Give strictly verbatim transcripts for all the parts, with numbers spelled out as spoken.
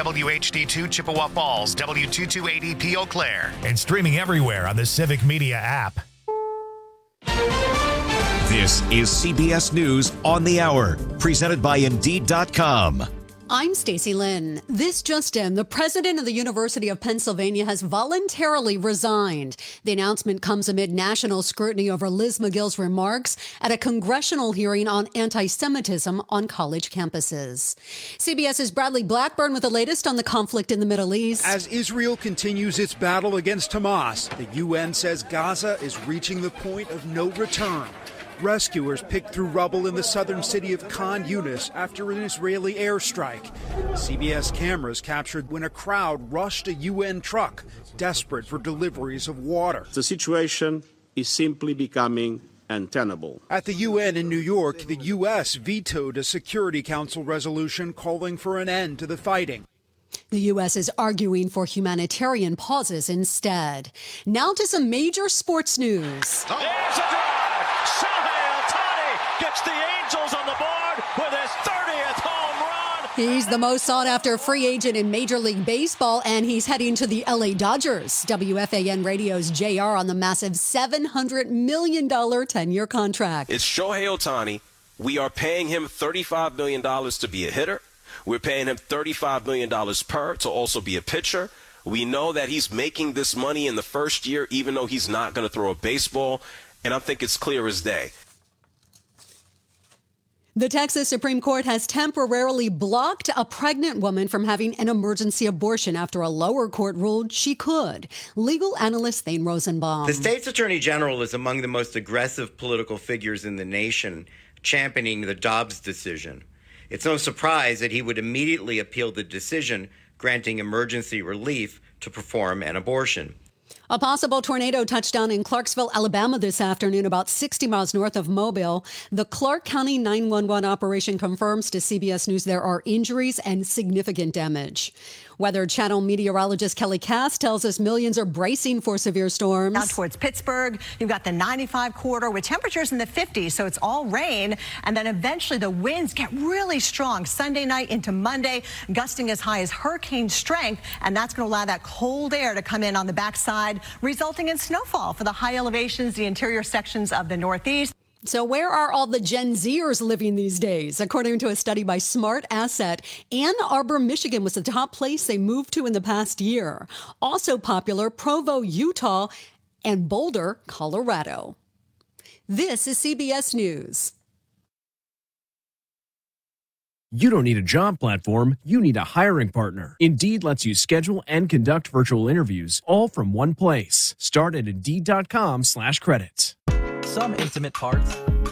W H D two Chippewa Falls, W two two eighty P Eau Claire. And streaming everywhere on the Civic Media app. This is C B S News on the Hour, presented by Indeed dot com. I'm Stacey Lynn. This just in, the president of the University of Pennsylvania has voluntarily resigned. The announcement comes amid national scrutiny over Liz Magill's remarks at a congressional hearing on anti-Semitism on college campuses. CBS's Bradley Blackburn with the latest on the conflict in the Middle East. As Israel continues its battle against Hamas, the U N says Gaza is reaching the point of no return. Rescuers picked through rubble in the southern city of Khan Yunis after an Israeli airstrike. C B S cameras captured when a crowd rushed a U N truck, desperate for deliveries of water. The situation is simply becoming untenable. At the U N in New York, the U S vetoed a Security Council resolution calling for an end to the fighting. The U S is arguing for humanitarian pauses instead. Now to some major sports news. There's a drive! Shohei Ohtani gets the Angels on the board with his thirtieth home run! He's the most sought-after free agent in Major League Baseball, and he's heading to the L A Dodgers. W F A N Radio's J R on the massive seven hundred million dollars ten-year contract. It's Shohei Ohtani. We are paying him thirty-five million dollars to be a hitter. We're paying him thirty-five million dollars per to also be a pitcher. We know that he's making this money in the first year, even though he's not going to throw a baseball. And I think it's clear as day. The Texas Supreme Court has temporarily blocked a pregnant woman from having an emergency abortion after a lower court ruled she could. Legal analyst Thane Rosenbaum. The state's attorney general is among the most aggressive political figures in the nation, championing the Dobbs decision. It's no surprise that he would immediately appeal the decision granting emergency relief to perform an abortion. A possible tornado touchdown in Clarksville, Alabama this afternoon, about sixty miles north of Mobile. The Clark County nine one one operation confirms to C B S News there are injuries and significant damage. Weather Channel meteorologist Kelly Cass tells us millions are bracing for severe storms. Now towards Pittsburgh, you've got the ninety-five corridor with temperatures in the fifties, so it's all rain. And then eventually the winds get really strong Sunday night into Monday, gusting as high as hurricane strength. And that's going to allow that cold air to come in on the backside, resulting in snowfall for the high elevations, the interior sections of the Northeast. So where are all the Gen Zers living these days? According to a study by Smart Asset, Ann Arbor, Michigan was the top place they moved to in the past year. Also popular, Provo, Utah, and Boulder, Colorado. This is C B S News. You don't need a job platform, you need a hiring partner. Indeed lets you schedule and conduct virtual interviews all from one place. Start at Indeed.com slash credits. Some intimate parts.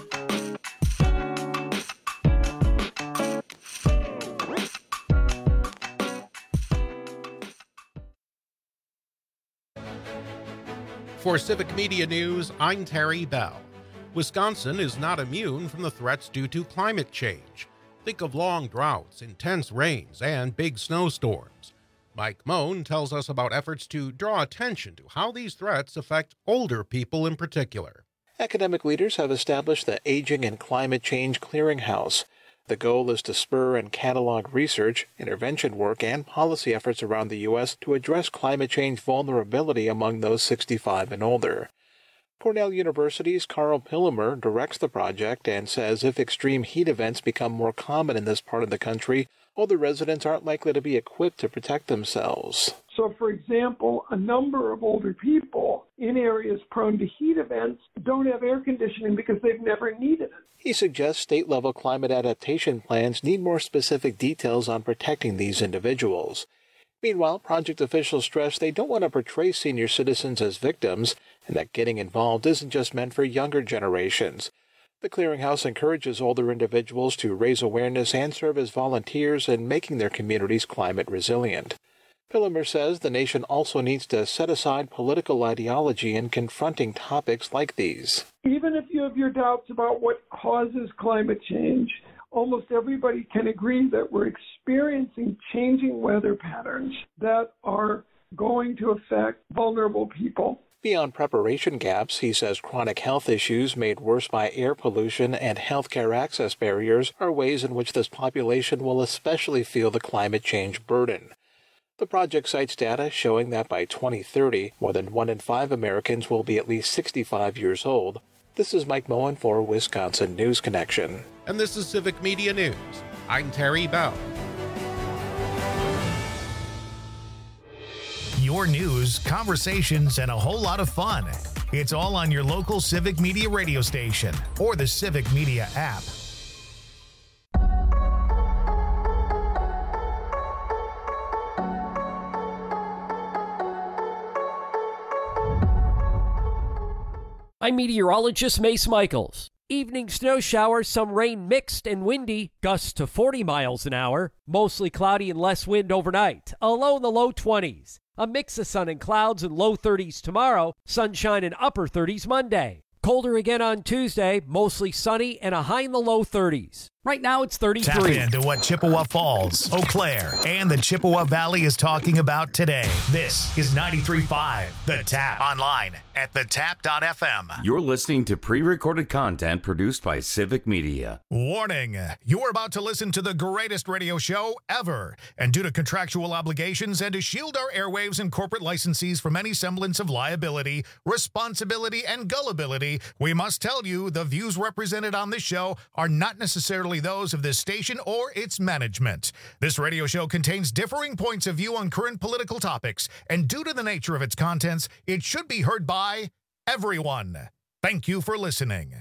For Civic Media News, I'm Terry Bell. Wisconsin is not immune from the threats due to climate change. Think of long droughts, intense rains, and big snowstorms. Mike Moan tells us about efforts to draw attention to how these threats affect older people in particular. Academic leaders have established the Aging and Climate Change Clearinghouse. The goal is to spur and catalog research, intervention work, and policy efforts around the U S to address climate change vulnerability among those sixty-five and older. Cornell University's Carl Pillemer directs the project and says if extreme heat events become more common in this part of the country, older residents aren't likely to be equipped to protect themselves. So, for example, a number of older people in areas prone to heat events don't have air conditioning because they've never needed it. He suggests state-level climate adaptation plans need more specific details on protecting these individuals. Meanwhile, project officials stress they don't want to portray senior citizens as victims and that getting involved isn't just meant for younger generations. The Clearinghouse encourages older individuals to raise awareness and serve as volunteers in making their communities climate resilient. Pillemer says the nation also needs to set aside political ideology in confronting topics like these. Even if you have your doubts about what causes climate change, almost everybody can agree that we're experiencing changing weather patterns that are going to affect vulnerable people. Beyond preparation gaps, he says chronic health issues made worse by air pollution and healthcare access barriers are ways in which this population will especially feel the climate change burden. The project cites data showing that by twenty thirty, more than one in five Americans will be at least sixty-five years old. This is Mike Moen for Wisconsin News Connection. And this is Civic Media News. I'm Terry Bell. Your news, conversations, and a whole lot of fun. It's all on your local Civic Media radio station or the Civic Media app. I'm meteorologist Mace Michaels. Evening snow showers, some rain mixed and windy, gusts to forty miles an hour. Mostly cloudy and less wind overnight, a low in the low twenties. A mix of sun and clouds and low thirties tomorrow, sunshine and upper thirties Monday. Colder again on Tuesday, mostly sunny and a high in the low thirties. Right now it's thirty-three. Tap into what Chippewa Falls, Eau Claire, and the Chippewa Valley is talking about today. This is ninety-three point five The Tap. Online at the tap dot f m. You're listening to pre-recorded content produced by Civic Media. Warning, you're about to listen to the greatest radio show ever. And due to contractual obligations and to shield our airwaves and corporate licensees from any semblance of liability, responsibility, and gullibility, we must tell you the views represented on this show are not necessarily those of this station or its management. This radio show contains differing points of view on current political topics, and due to the nature of its contents, it should be heard by everyone. Thank you for listening.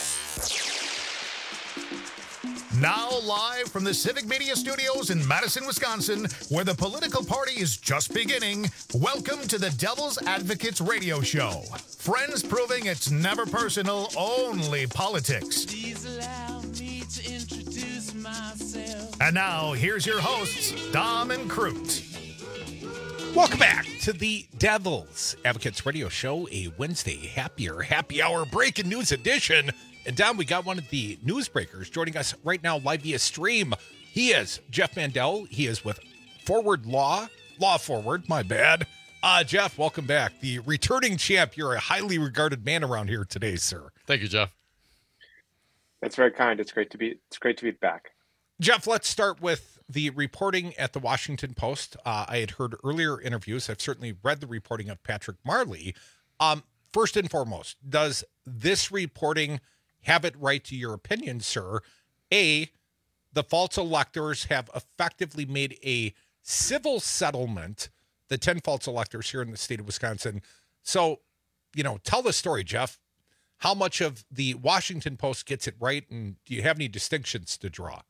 Now live from the Civic Media Studios in Madison, Wisconsin, where the political party is just beginning, welcome to the Devil's Advocates Radio Show. Friends proving it's never personal, only politics. Please allow me to introduce myself. And now, here's your hosts, Dom and Crute. Welcome back to the Devil's Advocates Radio Show, a Wednesday happier happy hour breaking news edition. And Dom, we got one of the newsbreakers joining us right now live via stream. He is Jeff Mandel. He is with Forward Law, Law Forward, my bad. Uh, Jeff, welcome back. The returning champ. You're a highly regarded man around here today, sir. Thank you, Jeff. That's very kind. It's great to be. It's great to be back. Jeff, let's start with the reporting at the Washington Post. Uh, I had heard earlier interviews. I've certainly read the reporting of Patrick Marley. Um, first and foremost, does this reporting have it right to your opinion, sir? A, the false electors have effectively made a civil settlement, the ten false electors here in the state of Wisconsin. So, you know, tell the story, Jeff. How much of the Washington Post gets it right, and do you have any distinctions to draw?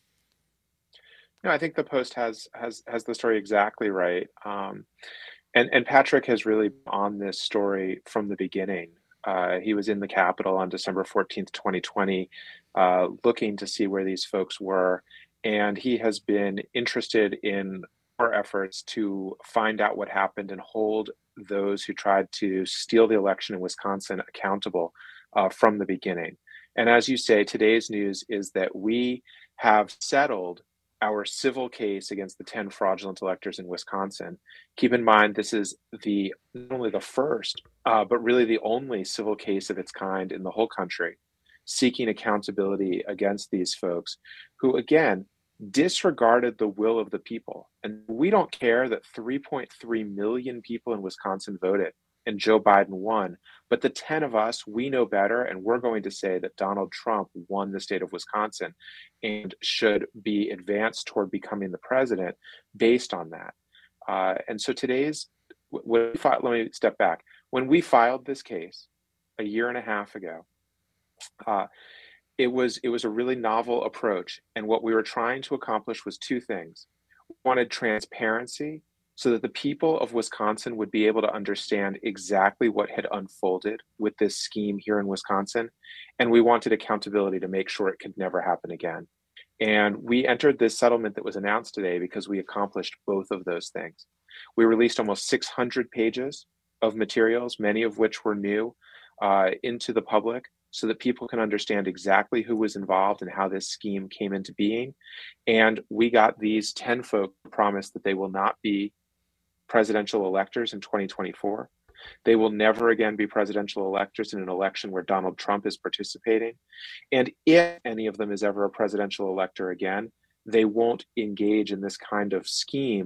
No, I think the Post has has has the story exactly right. Um, and, and Patrick has really been on this story from the beginning. Uh, he was in the Capitol on December fourteenth, twenty twenty, uh, looking to see where these folks were. And he has been interested in our efforts to find out what happened and hold those who tried to steal the election in Wisconsin accountable uh, from the beginning. And as you say, today's news is that we have settled our civil case against the ten fraudulent electors in Wisconsin. Keep in mind, this is the not only the first, uh, but really the only civil case of its kind in the whole country, seeking accountability against these folks who, again, disregarded the will of the people. And we don't care that three point three million people in Wisconsin voted and Joe Biden won. But the ten of us, we know better, and we're going to say that Donald Trump won the state of Wisconsin and should be advanced toward becoming the president based on that. Uh, and so today's, when we filed, let me step back. When we filed this case a year and a half ago, uh, it was it was a really novel approach. And what we were trying to accomplish was two things. We wanted transparency, so that the people of Wisconsin would be able to understand exactly what had unfolded with this scheme here in Wisconsin. And we wanted accountability to make sure it could never happen again. And we entered this settlement that was announced today because we accomplished both of those things. We released almost six hundred pages of materials, many of which were new, uh, into the public, so that people can understand exactly who was involved and how this scheme came into being. And we got these ten folk to promise that they will not be presidential electors in twenty twenty-four. They will never again be presidential electors in an election where Donald Trump is participating. And if any of them is ever a presidential elector again, they won't engage in this kind of scheme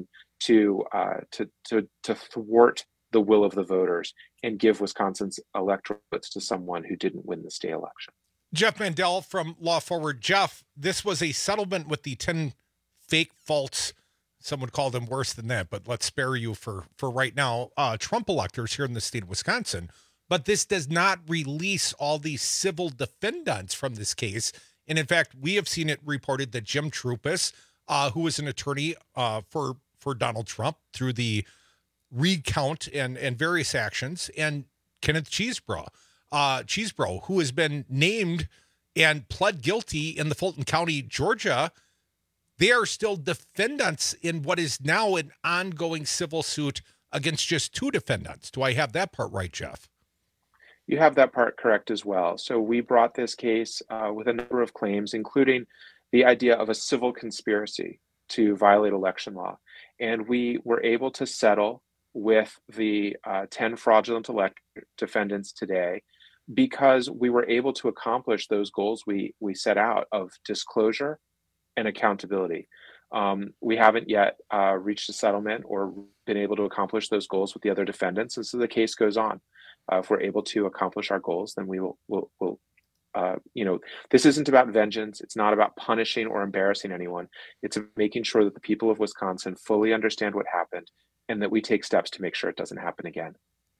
to uh, to to to thwart the will of the voters and give Wisconsin's electoral votes to someone who didn't win the state election. Jeff Mandel from Law Forward. Jeff, this was a settlement with the ten fake, false, some would call them worse than that, but let's spare you for, for right now, uh, Trump electors here in the state of Wisconsin. But this does not release all these civil defendants from this case. And in fact, we have seen it reported that Jim Troupis, uh, who was an attorney uh, for, for Donald Trump through the recount and, and various actions, and Kenneth Chesebro, uh, Chesebro, who has been named and pled guilty in the Fulton County, Georgia. They are still defendants in what is now an ongoing civil suit against just two defendants. Do I have that part right, Jeff? You have that part correct as well. So we brought this case uh, with a number of claims, including the idea of a civil conspiracy to violate election law. And we were able to settle with the uh, ten fraudulent elect defendants today because we were able to accomplish those goals we, we set out of disclosure and accountability. Um, we haven't yet uh, reached a settlement or been able to accomplish those goals with the other defendants. And so the case goes on. Uh, if we're able to accomplish our goals, then we will, will, will uh, you know, this isn't about vengeance. It's not about punishing or embarrassing anyone. It's making sure that the people of Wisconsin fully understand what happened and that we take steps to make sure it doesn't happen again.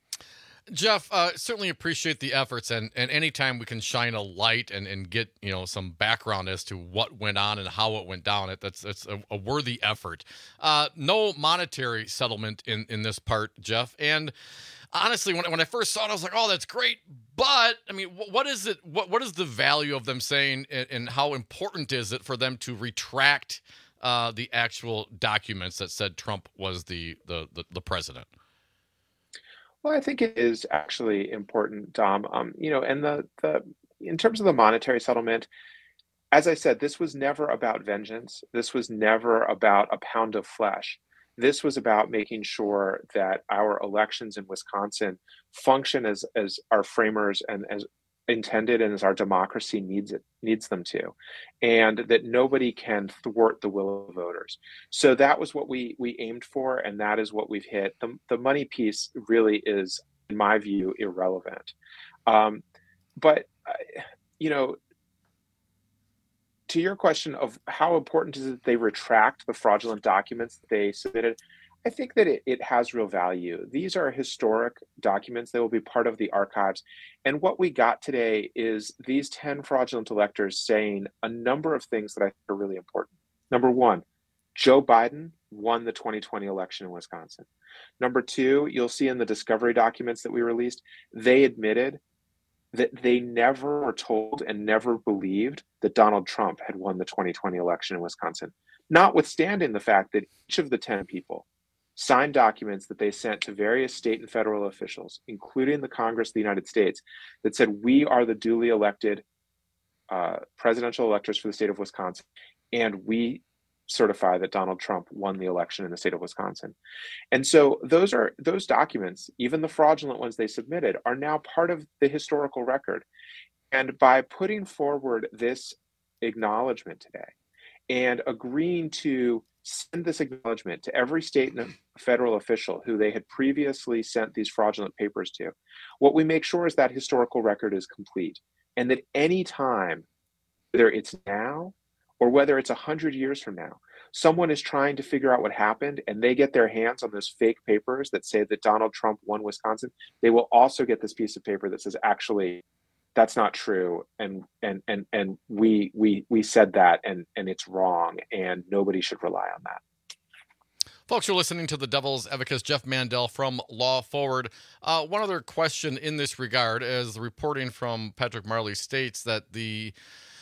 Jeff, uh, certainly appreciate the efforts, and, and anytime we can shine a light and, and get, you know, some background as to what went on and how it went down, it that's that's a, a worthy effort. Uh, no monetary settlement in, in this part, Jeff. And honestly, when when I first saw it, I was like, oh, that's great. But I mean, what is it? What what is the value of them saying, and, and how important is it for them to retract uh, the actual documents that said Trump was the the the, the president? Well, I think it is actually important, Dom. Um, you know, and the the in terms of the monetary settlement, as I said, this was never about vengeance. This was never about a pound of flesh. This was about making sure that our elections in Wisconsin function as as our framers and as intended and as our democracy needs it needs them to, and that nobody can thwart the will of voters. So that was what we we aimed for, and that is what we've hit. The, the money piece really is, in my view, irrelevant. Um, but uh, you know, to your question of how important is it that they retract the fraudulent documents that they submitted, I think that it, it has real value. These are historic documents. They will be part of the archives. And what we got today is these ten fraudulent electors saying a number of things that I think are really important. Number one, Joe Biden won the twenty twenty election in Wisconsin. Number two, you'll see in the discovery documents that we released, they admitted that they never were told and never believed that Donald Trump had won the twenty twenty election in Wisconsin, notwithstanding the fact that each of the ten people signed documents that they sent to various state and federal officials, including the Congress of the United States, that said, we are the duly elected uh, presidential electors for the state of Wisconsin, and we certify that Donald Trump won the election in the state of Wisconsin. And so those are those documents, even the fraudulent ones they submitted, are now part of the historical record. And by putting forward this acknowledgement today and agreeing to send this acknowledgement to every state and federal official who they had previously sent these fraudulent papers to, what we make sure is that historical record is complete, and that any time, whether it's now or whether it's one hundred years from now, someone is trying to figure out what happened and they get their hands on those fake papers that say that Donald Trump won Wisconsin, they will also get this piece of paper that says, actually, that's not true, and and and and we we we said that, and and it's wrong, and nobody should rely on that. Folks, you're listening to the Devil's Advocate, Jeff Mandel from Law Forward. Uh, one other question in this regard, as the reporting from Patrick Marley states that the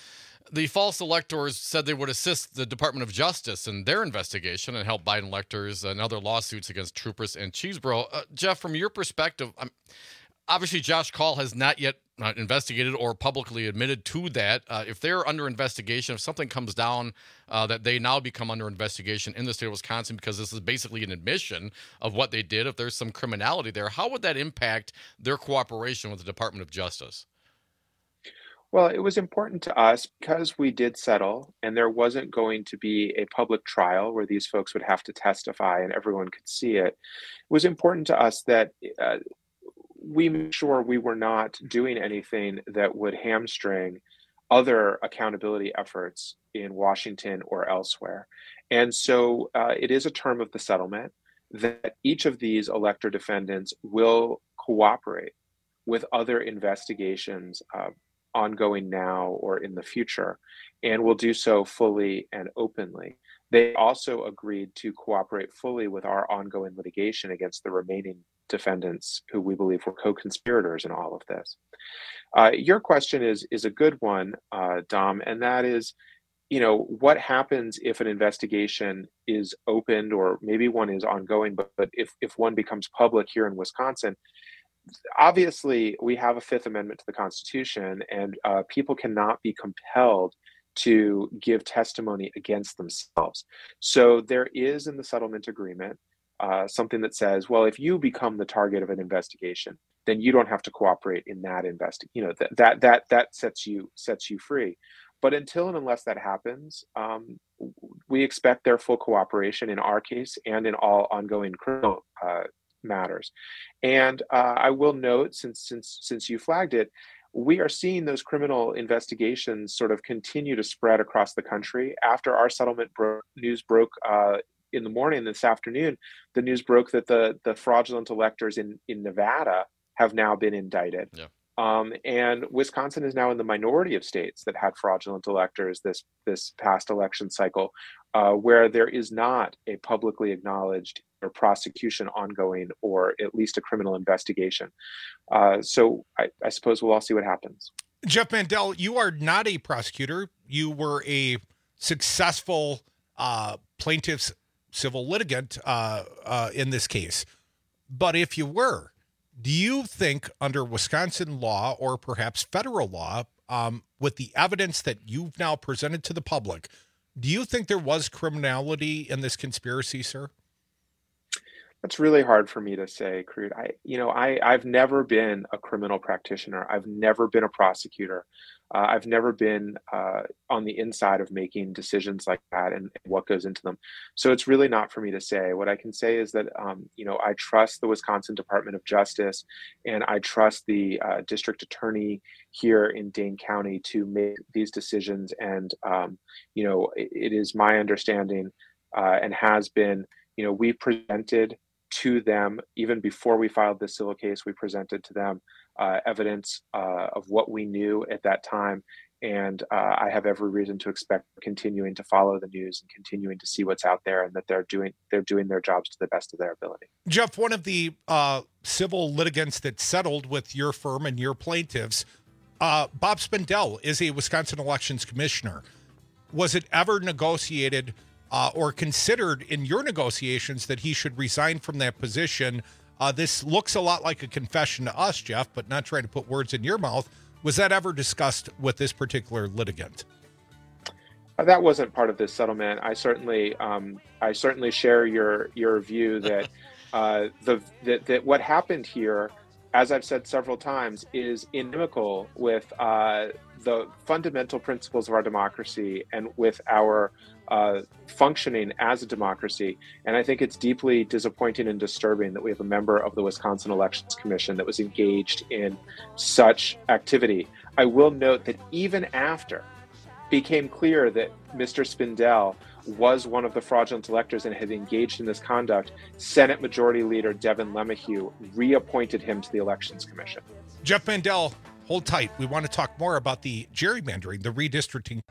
the false electors said they would assist the Department of Justice in their investigation and help Biden electors and other lawsuits against Troupis and Chesebro. Uh, Jeff, from your perspective, I'm, obviously Josh Kaul has not yet uh, investigated or publicly admitted to that. Uh, if they're under investigation, if something comes down uh, that they now become under investigation in the state of Wisconsin, because this is basically an admission of what they did, if there's some criminality there, how would that impact their cooperation with the Department of Justice? Well, it was important to us because we did settle and there wasn't going to be a public trial where these folks would have to testify and everyone could see it. It was important to us that uh, we made sure we were not doing anything that would hamstring other accountability efforts in Washington or elsewhere. And so uh, it is a term of the settlement that each of these elector defendants will cooperate with other investigations uh, ongoing now or in the future, and will do so fully and openly. They also agreed to cooperate fully with our ongoing litigation against the remaining defendants who we believe were co-conspirators in all of this. Uh, your question is is a good one, uh, Dom, and that is, you know, what happens if an investigation is opened, or maybe one is ongoing, but, but if, if one becomes public here in Wisconsin? Obviously, we have a Fifth Amendment to the Constitution, and uh, people cannot be compelled to give testimony against themselves. So there is in the settlement agreement uh, something that says, well, if you become the target of an investigation, then you don't have to cooperate in that investigation. You know, that that that that sets you sets you free. But until and unless that happens, um, we expect their full cooperation in our case and in all ongoing criminal uh, matters. And uh, I will note, since since since you flagged it, we are seeing those criminal investigations sort of continue to spread across the country. After our settlement bro- news broke uh, in the morning this afternoon, the news broke that the the fraudulent electors in in Nevada have now been indicted. Yeah. Um, and Wisconsin is now in the minority of states that had fraudulent electors this this past election cycle, uh, where there is not a publicly acknowledged or prosecution ongoing, or at least a criminal investigation. Uh, so I, I suppose we'll all see what happens. Jeff Mandel, you are not a prosecutor. You were a successful uh, plaintiff's civil litigant uh, uh, in this case. But if you were, do you think under Wisconsin law, or perhaps federal law, um, with the evidence that you've now presented to the public, do you think there was criminality in this conspiracy, sir? That's really hard for me to say, Creed. I, you know, I, I've never been a criminal practitioner. I've never been a prosecutor. Uh, I've never been uh, on the inside of making decisions like that and, and what goes into them. So it's really not for me to say. What I can say is that, um, you know, I trust the Wisconsin Department of Justice, and I trust the uh, district attorney here in Dane County to make these decisions. And, um, you know, it, it is my understanding uh, and has been, you know, we presented to them, even before we filed this civil case, we presented to them uh, evidence uh, of what we knew at that time. And uh, I have every reason to expect continuing to follow the news and continuing to see what's out there, and that they're doing they're doing their jobs to the best of their ability. Jeff, one of the uh, civil litigants that settled with your firm and your plaintiffs, uh, Bob Spindell, is a Wisconsin elections commissioner. Was it ever negotiated Uh, or considered in your negotiations that he should resign from that position? Uh, this looks a lot like a confession to us, Jeff, but not trying to put words in your mouth. Was that ever discussed with this particular litigant? Uh, that wasn't part of this settlement. I certainly, um, I certainly share your your view that uh, the that, that what happened here, as I've said several times, is inimical with uh, the fundamental principles of our democracy and with our uh, functioning as a democracy. And I think it's deeply disappointing and disturbing that we have a member of the Wisconsin Elections Commission that was engaged in such activity. I will note that even after it became clear that Mister Spindell was one of the fraudulent electors and had engaged in this conduct, Senate Majority Leader Devin LeMahieu reappointed him to the Elections Commission. Jeff Mandel, hold tight. We want to talk more about the gerrymandering, the redistricting.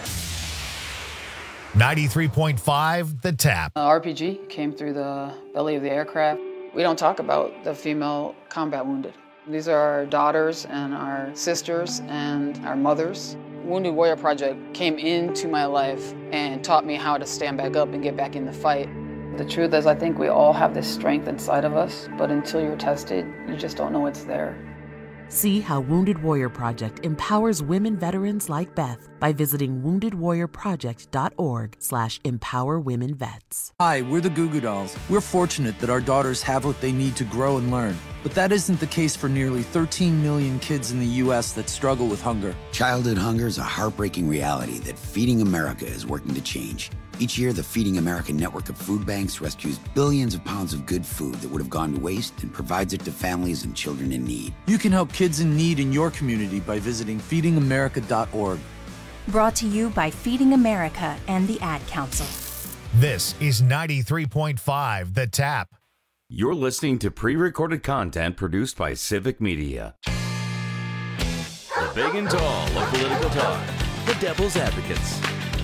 ninety-three point five, The Tap. Uh, R P G came through the belly of the aircraft. We don't talk about the female combat wounded. These are our daughters and our sisters and our mothers. Wounded Warrior Project came into my life and taught me how to stand back up and get back in the fight. The truth is, I think we all have this strength inside of us, but until you're tested, you just don't know it's there. See how Wounded Warrior Project empowers women veterans like Beth by visiting woundedwarriorproject.org slash empower women vets. Hi, we're the Goo Goo Dolls. We're fortunate that our daughters have what they need to grow and learn. But that isn't the case for nearly thirteen million kids in the U S that struggle with hunger. Childhood hunger is a heartbreaking reality that Feeding America is working to change. Each year, the Feeding America network of food banks rescues billions of pounds of good food that would have gone to waste and provides it to families and children in need. You can help kids in need in your community by visiting feeding america dot org. Brought to you by Feeding America and the Ad Council. This is ninety-three point five The Tap. You're listening to pre-recorded content produced by Civic Media. The big and tall of political talk. The Devil's Advocates.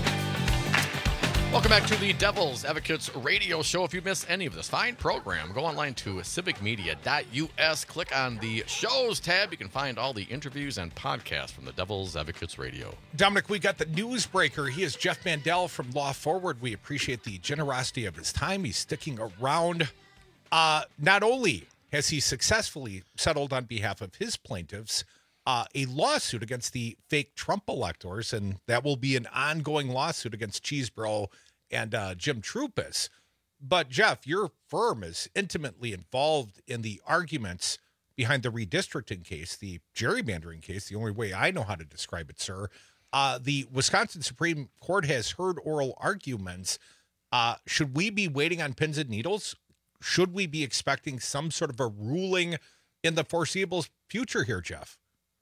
Welcome back to the Devil's Advocates radio show. If you miss any of this fine program, go online to civic media dot U S. Click on the shows tab. You can find all the interviews and podcasts from the Devil's Advocates radio. Dominic, we got the newsbreaker. He is Jeff Mandel from Law Forward. We appreciate the generosity of his time. He's sticking around. Uh, not only has he successfully settled on behalf of his plaintiffs uh, a lawsuit against the fake Trump electors, and that will be an ongoing lawsuit against Cheesebro and uh, Jim Troupis. But, Jeff, your firm is intimately involved in the arguments behind the redistricting case, the gerrymandering case, the only way I know how to describe it, sir. Uh, the Wisconsin Supreme Court has heard oral arguments. Uh, should we be waiting on pins and needles? Should we be expecting some sort of a ruling in the foreseeable future here, Jeff?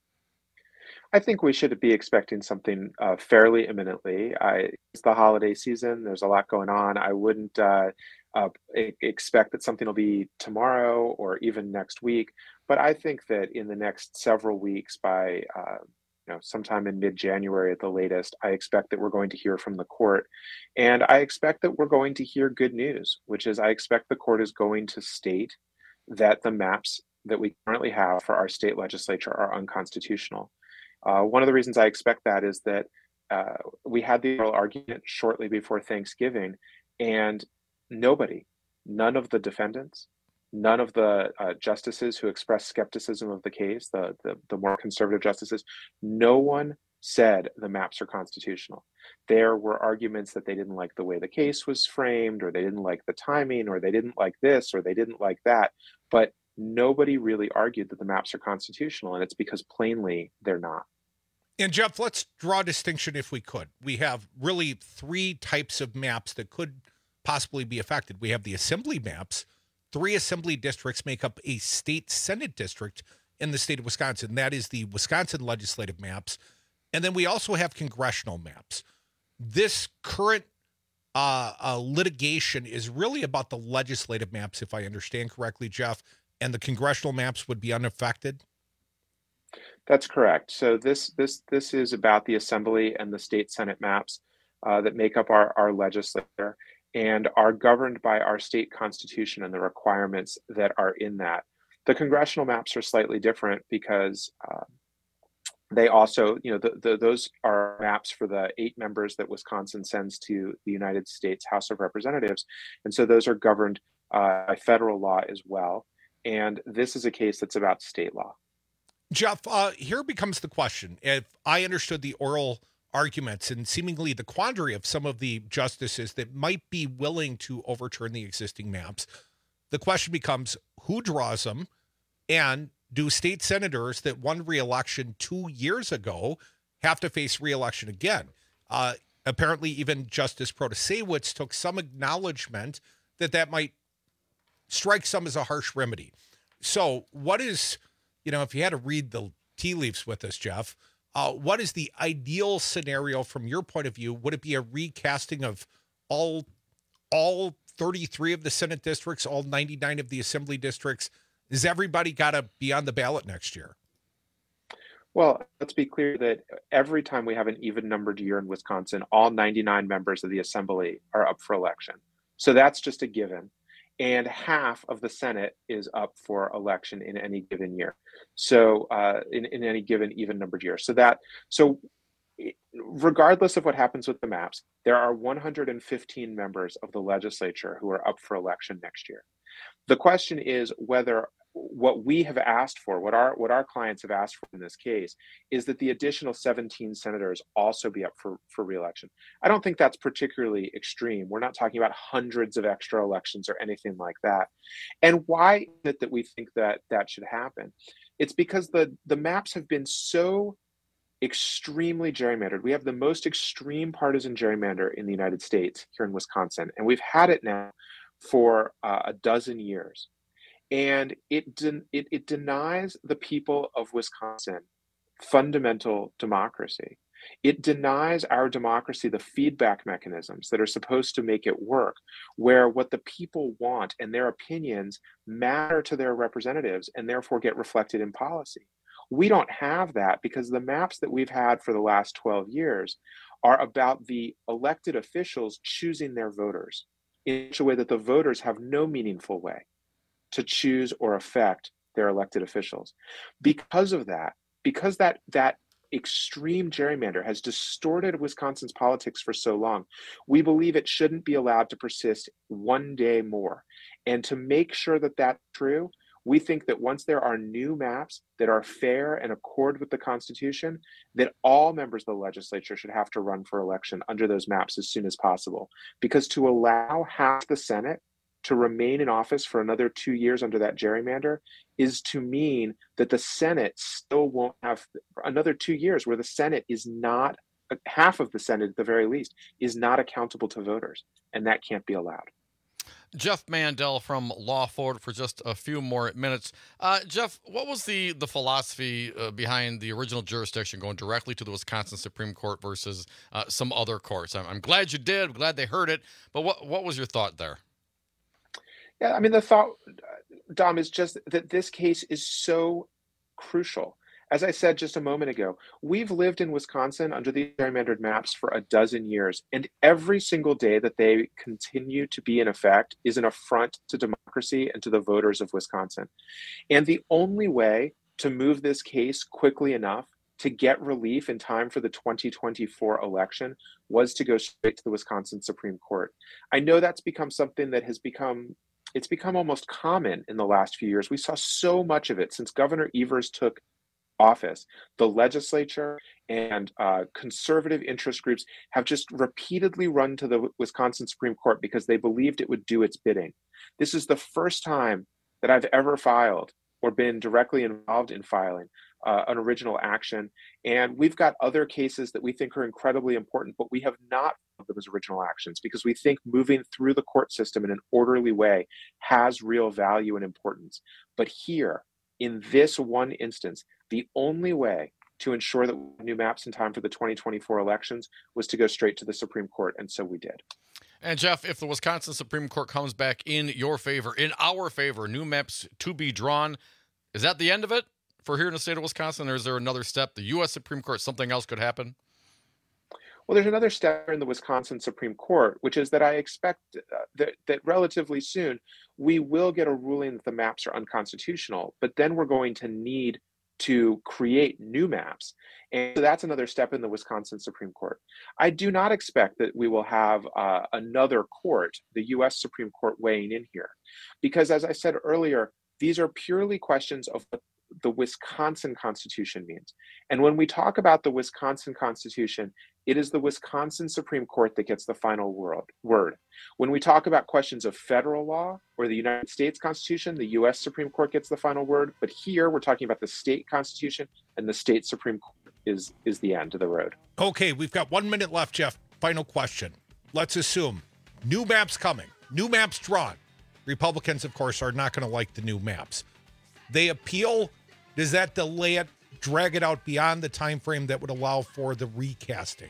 I think we should be expecting something uh, fairly imminently. I, it's the holiday season. There's a lot going on. I wouldn't uh, uh, e- expect that something will be tomorrow or even next week. But I think that in the next several weeks, by uh, you know, sometime in mid-January at the latest, I expect that we're going to hear from the court. And I expect that we're going to hear good news, which is I expect the court is going to state that the maps that we currently have for our state legislature are unconstitutional. Uh, one of the reasons I expect that is that uh, we had the oral argument shortly before Thanksgiving, and nobody, none of the defendants, none of the uh, justices who expressed skepticism of the case, the, the the more conservative justices, no one said the maps are constitutional. There were arguments that they didn't like the way the case was framed, or they didn't like the timing, or they didn't like this, or they didn't like that, but nobody really argued that the maps are constitutional, and it's because plainly they're not. And Jeff, let's draw a distinction if we could. We have really three types of maps that could possibly be affected. We have the assembly maps. Three assembly districts make up a state Senate district in the state of Wisconsin. That is the Wisconsin legislative maps. And then we also have congressional maps. This current uh, uh, litigation is really about the legislative maps, if I understand correctly, Jeff, and the congressional maps would be unaffected? That's correct. So this this this is about the Assembly and the state Senate maps uh, that make up our, our legislature and are governed by our state constitution and the requirements that are in that. The congressional maps are slightly different because uh, they also, you know, the, the, those are maps for the eight members that Wisconsin sends to the United States House of Representatives. And so those are governed uh, by federal law as well. And this is a case that's about state law. Jeff, uh, here becomes the question. If I understood the oral arguments and seemingly the quandary of some of the justices that might be willing to overturn the existing maps, the question becomes who draws them, and do state senators that won re-election two years ago have to face re-election again? Uh, apparently, even Justice Protasewicz took some acknowledgement that that might strike some as a harsh remedy. So what is, you know, if you had to read the tea leaves with us, Jeff, uh, what is the ideal scenario from your point of view? Would it be a recasting of all all thirty-three of the Senate districts, all ninety-nine of the Assembly districts? Is everybody got to be on the ballot next year? Well, let's be clear that every time we have an even numbered year in Wisconsin, all ninety-nine members of the Assembly are up for election. So that's just a given. And half of the Senate is up for election in any given year. So uh, in, in any given even numbered year. So that, so regardless of what happens with the maps, there are one hundred fifteen members of the legislature who are up for election next year. The question is whether what we have asked for, what our what our clients have asked for in this case, is that the additional seventeen senators also be up for, for re-election. I don't think that's particularly extreme. We're not talking about hundreds of extra elections or anything like that. And why is it that we think that that should happen? It's because the, the maps have been so extremely gerrymandered. We have the most extreme partisan gerrymander in the United States here in Wisconsin, and we've had it now for uh, a dozen years. And it, de- it it denies the people of Wisconsin fundamental democracy. It denies our democracy the feedback mechanisms that are supposed to make it work, where what the people want and their opinions matter to their representatives and therefore get reflected in policy. We don't have that because the maps that we've had for the last twelve years are about the elected officials choosing their voters in such a way that the voters have no meaningful way to choose or affect their elected officials. Because of that, because that that extreme gerrymander has distorted Wisconsin's politics for so long, we believe it shouldn't be allowed to persist one day more. And to make sure that that's true, we think that once there are new maps that are fair and accord with the Constitution, that all members of the legislature should have to run for election under those maps as soon as possible. Because to allow half the Senate to remain in office for another two years under that gerrymander is to mean that the Senate still won't have another two years where the Senate is not, half of the Senate at the very least, is not accountable to voters. And that can't be allowed. Jeff Mandel from Law Forward for just a few more minutes. Uh, Jeff, what was the, the philosophy uh, behind the original jurisdiction going directly to the Wisconsin Supreme Court versus uh, some other courts? I'm, I'm glad you did. I'm glad they heard it. But what, what was your thought there? Yeah, I mean, the thought, Dom, is just that this case is so crucial. As I said just a moment ago, we've lived in Wisconsin under the gerrymandered maps for a dozen years, and every single day that they continue to be in effect is an affront to democracy and to the voters of Wisconsin. And the only way to move this case quickly enough to get relief in time for the twenty twenty-four election was to go straight to the Wisconsin Supreme Court. I know that's become something that has become It's become almost common in the last few years. We saw so much of it since Governor Evers took office. The legislature and uh, conservative interest groups have just repeatedly run to the Wisconsin Supreme Court because they believed it would do its bidding. This is the first time that I've ever filed or been directly involved in filing uh, an original action. And we've got other cases that we think are incredibly important, but we have not filed them as original actions because we think moving through the court system in an orderly way has real value and importance. But here, in this one instance, the only way to ensure that we have new maps in time for the twenty twenty-four elections was to go straight to the Supreme Court, and so we did. And Jeff, if the Wisconsin Supreme Court comes back in your favor, in our favor, new maps to be drawn, is that the end of it for here in the state of Wisconsin, or is there another step? The U S Supreme Court, something else could happen? Well, there's another step in the Wisconsin Supreme Court, which is that I expect uh, that, that relatively soon we will get a ruling that the maps are unconstitutional, but then we're going to need to create new maps. And so that's another step in the Wisconsin Supreme Court. I do not expect that we will have uh, another court, the U S Supreme Court, weighing in here. Because as I said earlier, these are purely questions of what the Wisconsin Constitution means. And when we talk about the Wisconsin Constitution, it is the Wisconsin Supreme Court that gets the final word. When we talk about questions of federal law or the United States Constitution, the U S Supreme Court gets the final word. But here we're talking about the state constitution, and the state Supreme Court is, is the end of the road. Okay, we've got one minute left, Jeff. Final question. Let's assume new maps coming, new maps drawn. Republicans, of course, are not going to like the new maps. They appeal. Does that delay it, drag it out beyond the time frame that would allow for the recasting?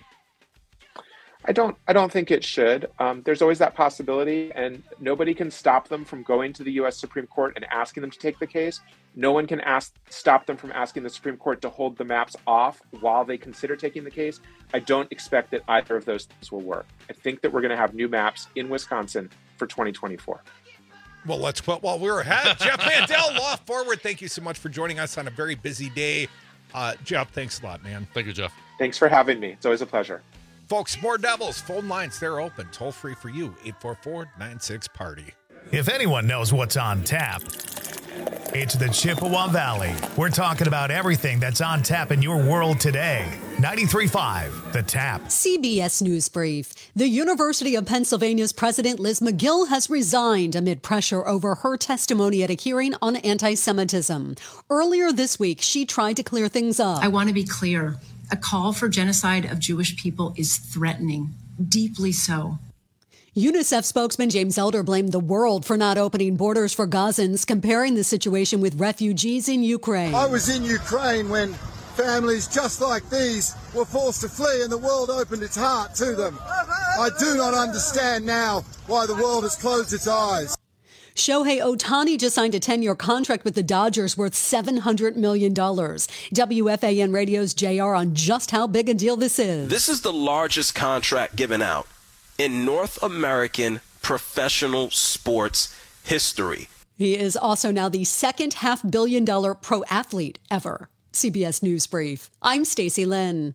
I don't I don't think it should. Um, there's always that possibility, and nobody can stop them from going to the U S Supreme Court and asking them to take the case. No one can ask stop them from asking the Supreme Court to hold the maps off while they consider taking the case. I don't expect that either of those things will work. I think that we're going to have new maps in Wisconsin for twenty twenty-four. Well, let's quit while we're ahead. Jeff Mandel, Law Forward, thank you so much for joining us on a very busy day. Uh, Jeff, thanks a lot, man. Thank you, Jeff. Thanks for having me. It's always a pleasure. Folks, more Devils. Phone lines, they're open. Toll free for you, eight four four, nine six, party. If anyone knows what's on tap, It's the Chippewa Valley. We're talking about everything that's on tap in your world today. ninety-three point five, The Tap. C B S News Brief. The University of Pennsylvania's President Liz Magill has resigned amid pressure over her testimony at a hearing on anti-Semitism. Earlier this week, she tried to clear things up. I want to be clear. A call for genocide of Jewish people is threatening, deeply so. UNICEF spokesman James Elder blamed the world for not opening borders for Gazans, comparing the situation with refugees in Ukraine. I was in Ukraine when families just like these were forced to flee and the world opened its heart to them. I do not understand now why the world has closed its eyes. Shohei Ohtani just signed a ten-year contract with the Dodgers worth seven hundred million dollars. W F A N Radio's J R on just how big a deal this is. This is the largest contract given out in North American professional sports history. He is also now the second half-billion dollar pro athlete ever. C B S News Brief. I'm Stacey Lynn.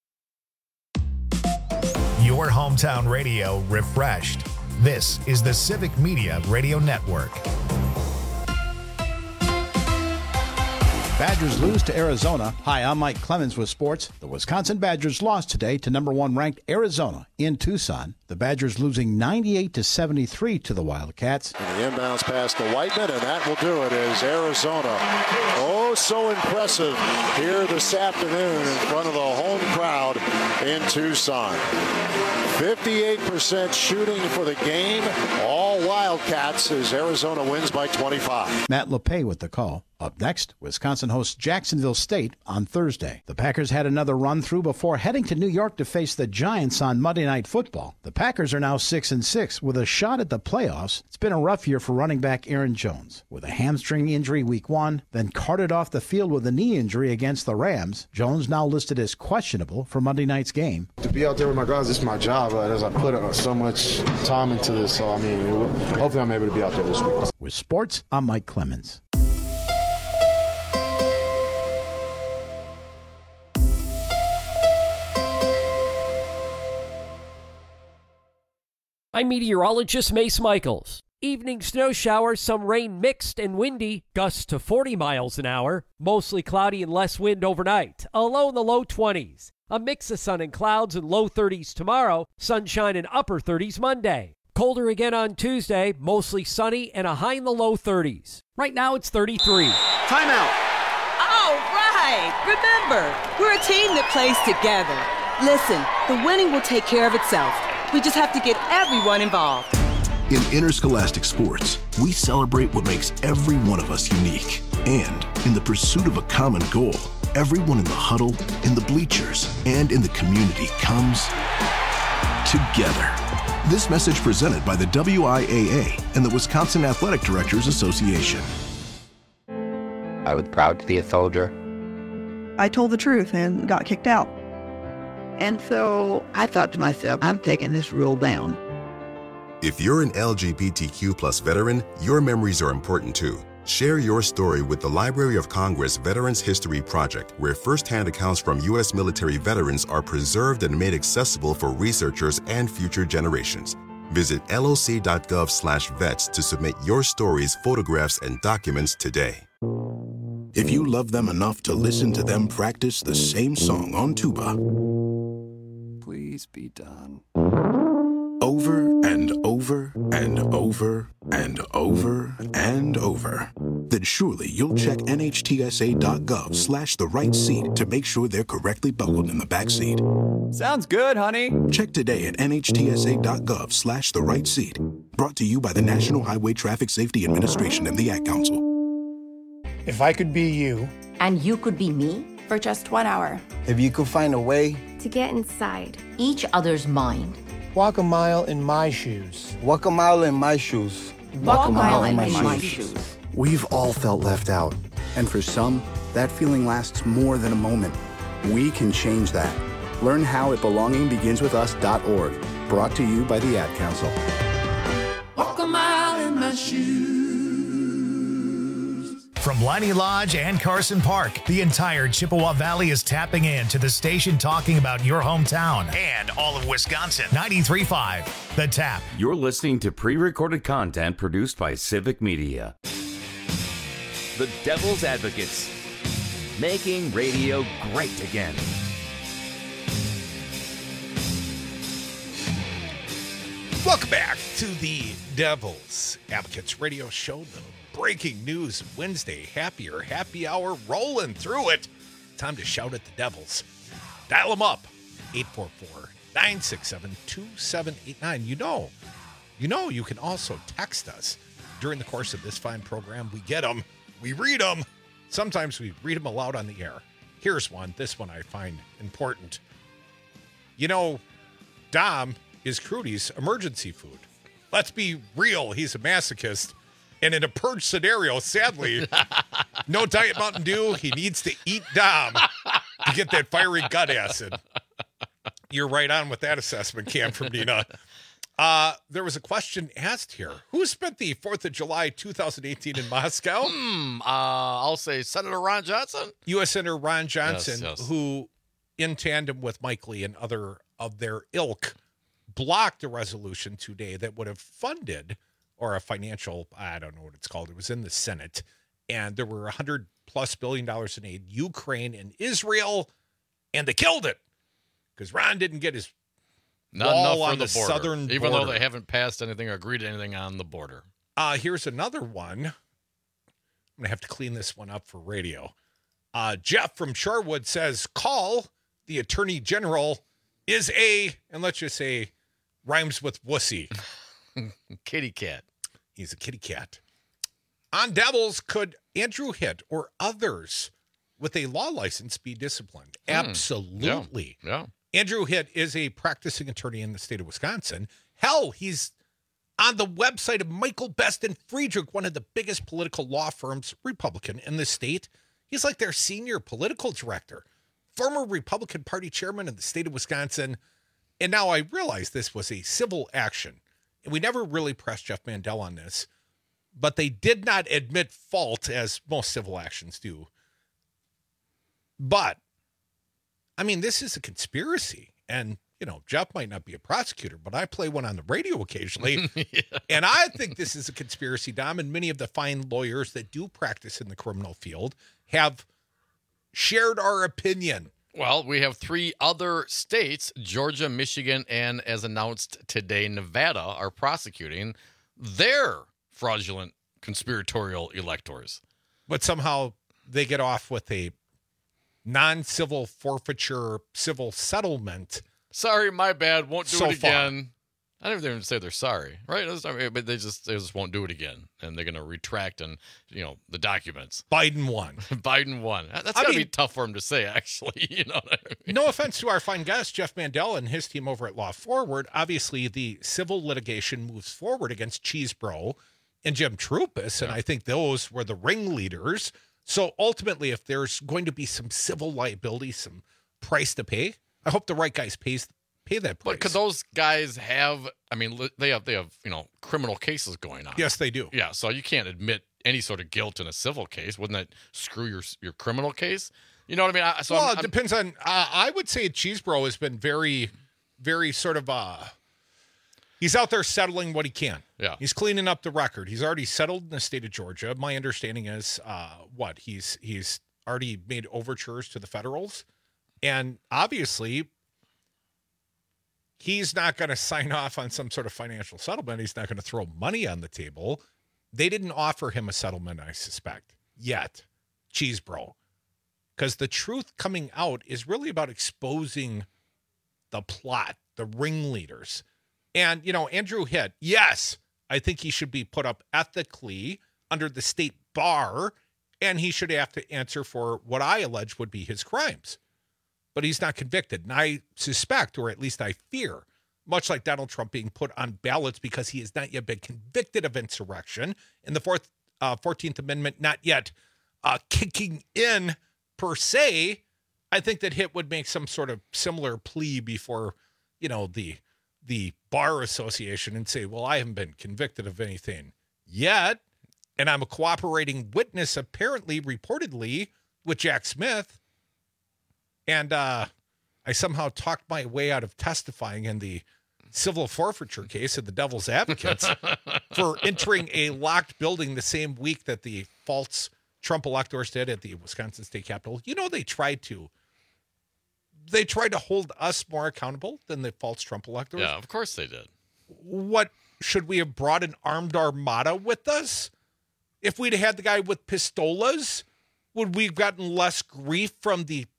Your hometown radio refreshed. This is the Civic Media Radio Network. Badgers lose to Arizona. Hi, I'm Mike Clemens with sports. The Wisconsin Badgers lost today to number one ranked Arizona in Tucson. The Badgers losing ninety-eight to seventy-three to the Wildcats. And the inbounds pass to Whiteman, and that will do it as Arizona, oh so impressive here this afternoon in front of the home crowd in Tucson. fifty-eight percent shooting for the game, all Wildcats as Arizona wins by twenty-five. Matt LePay with the call. Up next, Wisconsin hosts Jacksonville State on Thursday. The Packers had another run-through before heading to New York to face the Giants on Monday Night Football. The Packers are now six and six with a shot at the playoffs. It's been a rough year for running back Aaron Jones. With a hamstring injury week one, then carted off the field with a knee injury against the Rams, Jones now listed as questionable for Monday night's game. To be out there with my guys, this is my job. Uh, as I put uh, so much time into this, so I mean, hopefully I'm able to be out there this week. With sports, I'm Mike Clemens. I'm meteorologist Mace Michaels. Evening snow showers, some rain mixed and windy, gusts to forty miles an hour. Mostly cloudy and less wind overnight, a low in the low twenties. A mix of sun and clouds and low thirties tomorrow, sunshine and upper thirties Monday. Colder again on Tuesday, mostly sunny and a high in the low thirties. Right now it's thirty-three. Timeout. All right. Remember, we're a team that plays together. Listen, the winning will take care of itself. We just have to get everyone involved. In interscholastic sports, we celebrate what makes every one of us unique. And in the pursuit of a common goal, everyone in the huddle, in the bleachers, and in the community comes together. This message presented by the W I A A and the Wisconsin Athletic Directors Association. I was proud to be a soldier. I told the truth and got kicked out. And so I thought to myself, I'm taking this rule down. If you're an L G B T Q plus veteran, your memories are important too. Share your story with the Library of Congress Veterans History Project, where firsthand accounts from U S military veterans are preserved and made accessible for researchers and future generations. Visit loc.gov slash vets to submit your stories, photographs, and documents today. If you love them enough to listen to them practice the same song on tuba, please be done. Over and over and over and over and over, then surely you'll check nhtsa.gov slash the right seat to make sure they're correctly buckled in the back seat. Sounds good, honey. Check today at nhtsa.gov slash the right seat. Brought to you by the National Highway Traffic Safety Administration and the Ad Council. If I could be you. And you could be me for just one hour. If you could find a way to get inside each other's mind. Walk a mile in my shoes. Walk a mile in my shoes. Walk, Walk a mile, mile in, in my, my shoes. shoes. We've all felt left out. And for some, that feeling lasts more than a moment. We can change that. Learn how at belonging begins with us dot org. Brought to you by the Ad Council. Walk a mile in my shoes. From Leinie Lodge and Carson Park, the entire Chippewa Valley is tapping in to the station talking about your hometown and all of Wisconsin. ninety-three point five, The Tap. You're listening to pre-recorded content produced by Civic Media. the Devil's Advocates, making radio great again. Welcome back to the Devil's Advocates radio show, the breaking news Wednesday happier happy hour, rolling through it. Time to shout at the Devils. Dial them up, eight four four, nine six seven, two seven eight nine. You know, you know you can also text us during the course of this fine program. We get them, we read them. Sometimes we read them aloud on the air. Here's one. This one I find important. You know, Dom is Crudy's emergency food. Let's be real. He's a masochist. And in a purge scenario, sadly, no Diet Mountain Dew. He needs to eat Dom to get that fiery gut acid. You're right on with that assessment, Cam, from Nina. Uh, there was a question asked here. Who spent the fourth of July two thousand eighteen in Moscow? Hmm, uh, I'll say Senator Ron Johnson. U S Senator Ron Johnson, Yes, yes. who, in tandem with Mike Lee and other of their ilk, blocked a resolution today that would have funded, or a financial, I don't know what it's called. It was in the Senate, and there were one hundred plus billion dollars in aid, Ukraine and Israel, and they killed it because Ron didn't get his Not wall enough for on the, the border, southern even border. though they haven't passed anything or agreed to anything on the border. Uh, here's another one. I'm going to have to clean this one up for radio. Uh, Jeff from Shorewood says, call the Attorney General is a, and let's just say, rhymes with wussy. Kitty cat. He's a kitty cat. On Devils, could Andrew Hitt or others with a law license be disciplined? Hmm. Absolutely. Yeah. Andrew Hitt is a practicing attorney in the state of Wisconsin. Hell, he's on the website of Michael Best and Friedrich, one of the biggest political law firms, Republican, in the state. He's like their senior political director, former Republican Party chairman in the state of Wisconsin. And now I realize this was a civil action. And we never really pressed Jeff Mandel on this, but they did not admit fault, as most civil actions do. But, I mean, this is a conspiracy. And, you know, Jeff might not be a prosecutor, but I play one on the radio occasionally. Yeah. And I think this is a conspiracy, Dom, and many of the fine lawyers that do practice in the criminal field have shared our opinion. Well, we have three other states, Georgia, Michigan, and as announced today, Nevada, are prosecuting their fraudulent conspiratorial electors. But somehow they get off with a non-civil forfeiture, civil settlement. Sorry, my bad. Won't do So it far. again. I don't even say they're sorry, right? That's not- But they just they just won't do it again, and they're going to retract and you know the documents. Biden won. Biden won. That's I got to be mean- tough for him to say, actually. You know what I mean? No offense to our fine guest, Jeff Mandel, and his team over at Law Forward. Obviously, the civil litigation moves forward against Cheesebro and Jim Trupis, and I think those were the ringleaders. So ultimately, if there's going to be some civil liability, some price to pay, I hope the right guys pays pay that price. But could those guys have? I mean, li- they have they have you know criminal cases going on. Yes, they do. Yeah, so you can't admit any sort of guilt in a civil case. Wouldn't that screw your your criminal case? You know what I mean? I, so well, I'm, it depends on. Uh, I would say Cheesebro has been very, very sort of. Uh, he's out there settling what he can. Yeah. He's cleaning up the record. He's already settled in the state of Georgia. My understanding is, uh, what he's he's already made overtures to the federals, and obviously, he's not going to sign off on some sort of financial settlement. He's not going to throw money on the table. They didn't offer him a settlement, I suspect, yet, Cheesebro. Because the truth coming out is really about exposing the plot, the ringleaders. And, you know, Andrew Hitt, yes, I think he should be put up ethically under the state bar, and he should have to answer for what I allege would be his crimes. But he's not convicted. And I suspect, or at least I fear, much like Donald Trump being put on ballots because he has not yet been convicted of insurrection, and the fourth, uh, fourteenth Amendment not yet uh, kicking in per se, I think that Hitt would make some sort of similar plea before, you know, the the Bar Association and say, well, I haven't been convicted of anything yet, and I'm a cooperating witness, apparently, reportedly, with Jack Smith. And uh, I somehow talked my way out of testifying in the civil forfeiture case of the Devil's Advocates for entering a locked building the same week that the false Trump electors did at the Wisconsin State Capitol. You know, they tried to they tried to hold us more accountable than the false Trump electors. Yeah, of course they did. What, should we have brought an armed armada with us? If we'd had the guy with pistolas, would we have gotten less grief from the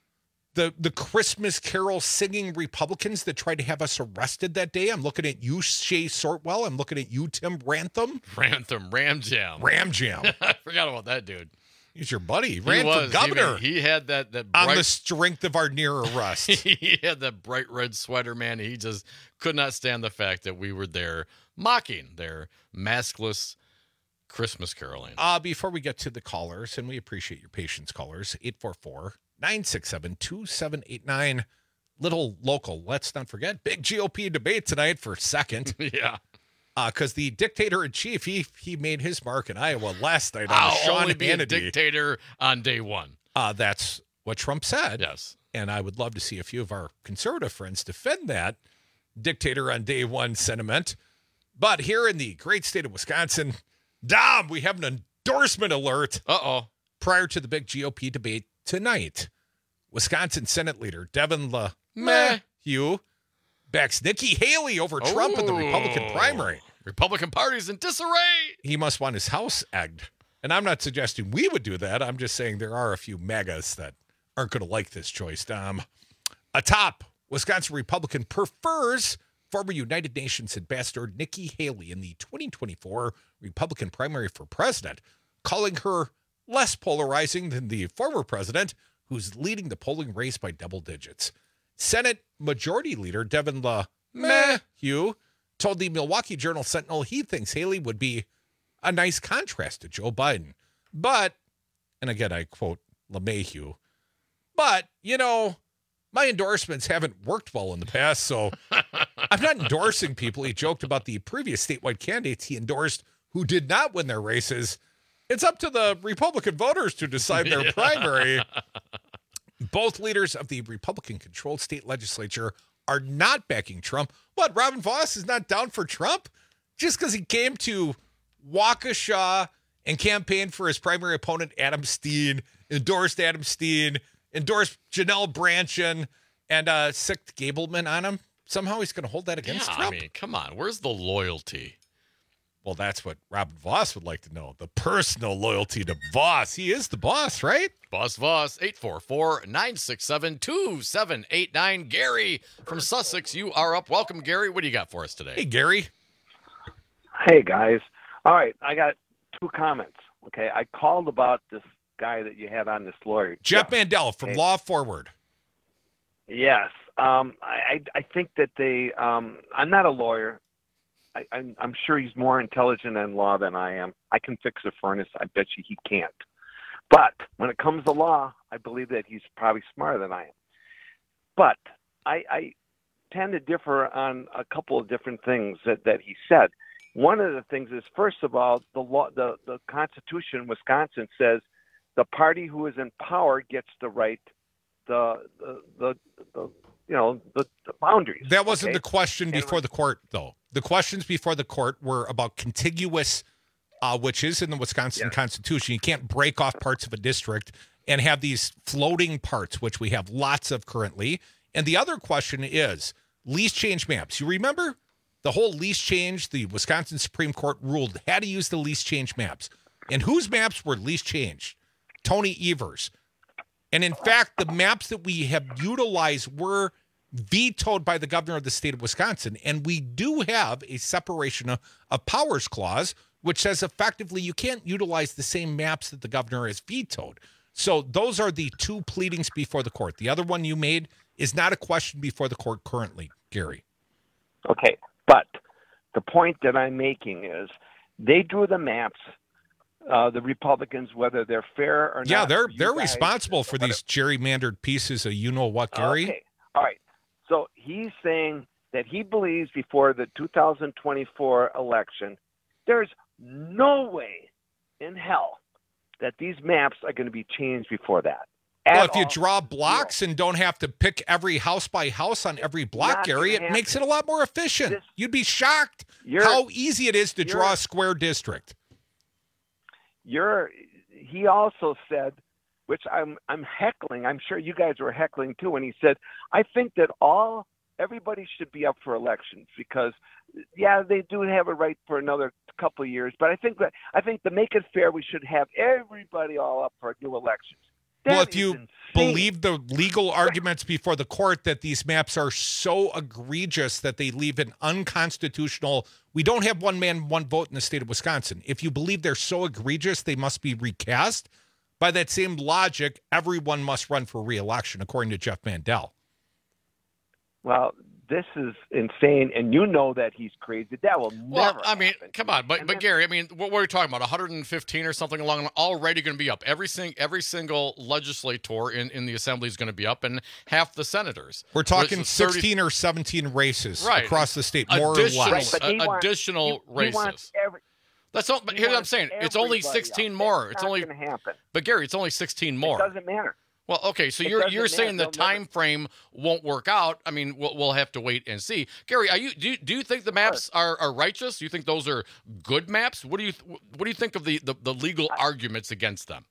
the the Christmas Carol singing Republicans that tried to have us arrested that day? I'm looking at you, Shay Sortwell. I'm looking at you, Tim Rantham. Rantham, Ram Jam. Ram Jam. I forgot about that dude. He's your buddy. He He ran was. for governor. He, he had that that on bright, the strength of our near arrest. he had that bright red sweater, man. He just could not stand the fact that we were there mocking their maskless Christmas caroling. Uh, before we get to the callers, and we appreciate your patience, callers, eight four four, nine six seven, two seven eight nine. Little local. Let's not forget, big G O P debate tonight for second. Yeah. Because uh, the dictator-in-chief, he he made his mark in Iowa last night on I'll Sean only be Hannity. a dictator on day one. Uh, that's what Trump said. Yes. And I would love to see a few of our conservative friends defend that dictator on day one sentiment. But here in the great state of Wisconsin, Dom, we have an endorsement alert. Uh-oh. Prior to the big G O P debate tonight, Wisconsin Senate Leader Devin LeMahieu backs Nikki Haley over Trump in the Republican primary. Republican Party's in disarray. He must want his house egged. And I'm not suggesting we would do that. I'm just saying there are a few MAGAs that aren't going to like this choice, Dom. Atop, Wisconsin Republican prefers former United Nations Ambassador Nikki Haley in the twenty twenty-four Republican primary for president, calling her less polarizing than the former president, who's leading the polling race by double digits. Senate Majority Leader Devin LeMahieu told the Milwaukee Journal Sentinel he thinks Haley would be a nice contrast to Joe Biden. But, and again, I quote LeMahieu, but, you know, my endorsements haven't worked well in the past, so I'm not endorsing people. He joked about the previous statewide candidates he endorsed who did not win their races. It's up to the Republican voters to decide their yeah. primary. Both leaders of the Republican-controlled state legislature are not backing Trump. What, Robin Vos is not down for Trump? Just because he came to Waukesha and campaigned for his primary opponent, Adam Steen, endorsed Adam Steen, endorsed Janelle Brandtjen, and uh, sicked Gableman on him? Somehow he's going to hold that against yeah, Trump? I mean, come on. Where's the loyalty? Well, that's what Robin Vos would like to know. The personal loyalty to Vos. He is the boss, right? Boss Voss, eight four four, nine six seven, two seven eight nine. Gary from Sussex, you are up. Welcome, Gary. What do you got for us today? Hey, Gary. Hey, guys. All right, I got two comments. Okay, I called about this guy that you had on, this lawyer. Jeff Mandel from okay. Law Forward. Yes. Um, I, I think that they, um, I'm not a lawyer. I, I'm, I'm sure he's more intelligent in law than I am. I can fix a furnace. I bet you he can't. But when it comes to law, I believe that he's probably smarter than I am. But I, I tend to differ on a couple of different things that, that he said. One of the things is, first of all, the law, the, the Constitution in Wisconsin says the party who is in power gets the right, the the the, the you know the, the boundaries. That wasn't okay? the question before and, the court, though. The questions before the court were about contiguous, uh, which is in the Wisconsin yes. Constitution. You can't break off parts of a district and have these floating parts, which we have lots of currently. And the other question is lease change maps. You remember the whole lease change? The Wisconsin Supreme Court ruled had to use the lease change maps. And whose maps were lease changed? Tony Evers. And in fact, the maps that we have utilized were vetoed by the governor of the state of Wisconsin. And we do have a separation of, of powers clause, which says effectively you can't utilize the same maps that the governor has vetoed. So those are the two pleadings before the court. The other one you made is not a question before the court currently, Gary. Okay, but the point that I'm making is they drew the maps, uh, the Republicans, whether they're fair or yeah, not. Yeah, they're they're guys, responsible for these gerrymandered pieces of you-know-what, Gary. Okay, all right. So he's saying that he believes before the two thousand twenty-four election, there's no way in hell that these maps are going to be changed before that. Well, if you draw blocks and don't have to pick every house by house on every block, Not Gary, it happen. makes it a lot more efficient. This, You'd be shocked how easy it is to draw a square district. You're he also said, which I'm I'm heckling. I'm sure you guys were heckling too. And he said, I think that all everybody should be up for elections because, yeah, they do have a right for another couple of years. But I think that I think to make it fair, we should have everybody all up for new elections. That well, if you insane. believe the legal arguments before the court that these maps are so egregious that they leave an unconstitutional, we don't have one man, one vote in the state of Wisconsin. If you believe they're so egregious, they must be recast. By that same logic, everyone must run for re-election, according to Jeff Mandel. Well, this is insane, and you know that he's crazy. That will well, never I mean, happen. come on. But, but Gary, I mean, what were we talking about? one hundred fifteen or something along already going to be up. Every, sing, every single legislator in, in the assembly is going to be up, and half the senators. We're talking thirty sixteen or seventeen races right. across the state, more additional, or less. Right, but he uh, wants, additional he, he races. wants every, That's all. But here's what I'm saying. It's only sixteen more. That's It's not only. gonna happen. But Gary, it's only sixteen more. It doesn't matter. Well, okay, so It you're doesn't you're saying the matter. They'll time never- frame won't work out. I mean, we'll we'll have to wait and see. Gary, are you do you, do you think the maps are, are righteous? Do you think those are good maps? What do you what do you think of the, the, the legal arguments against them?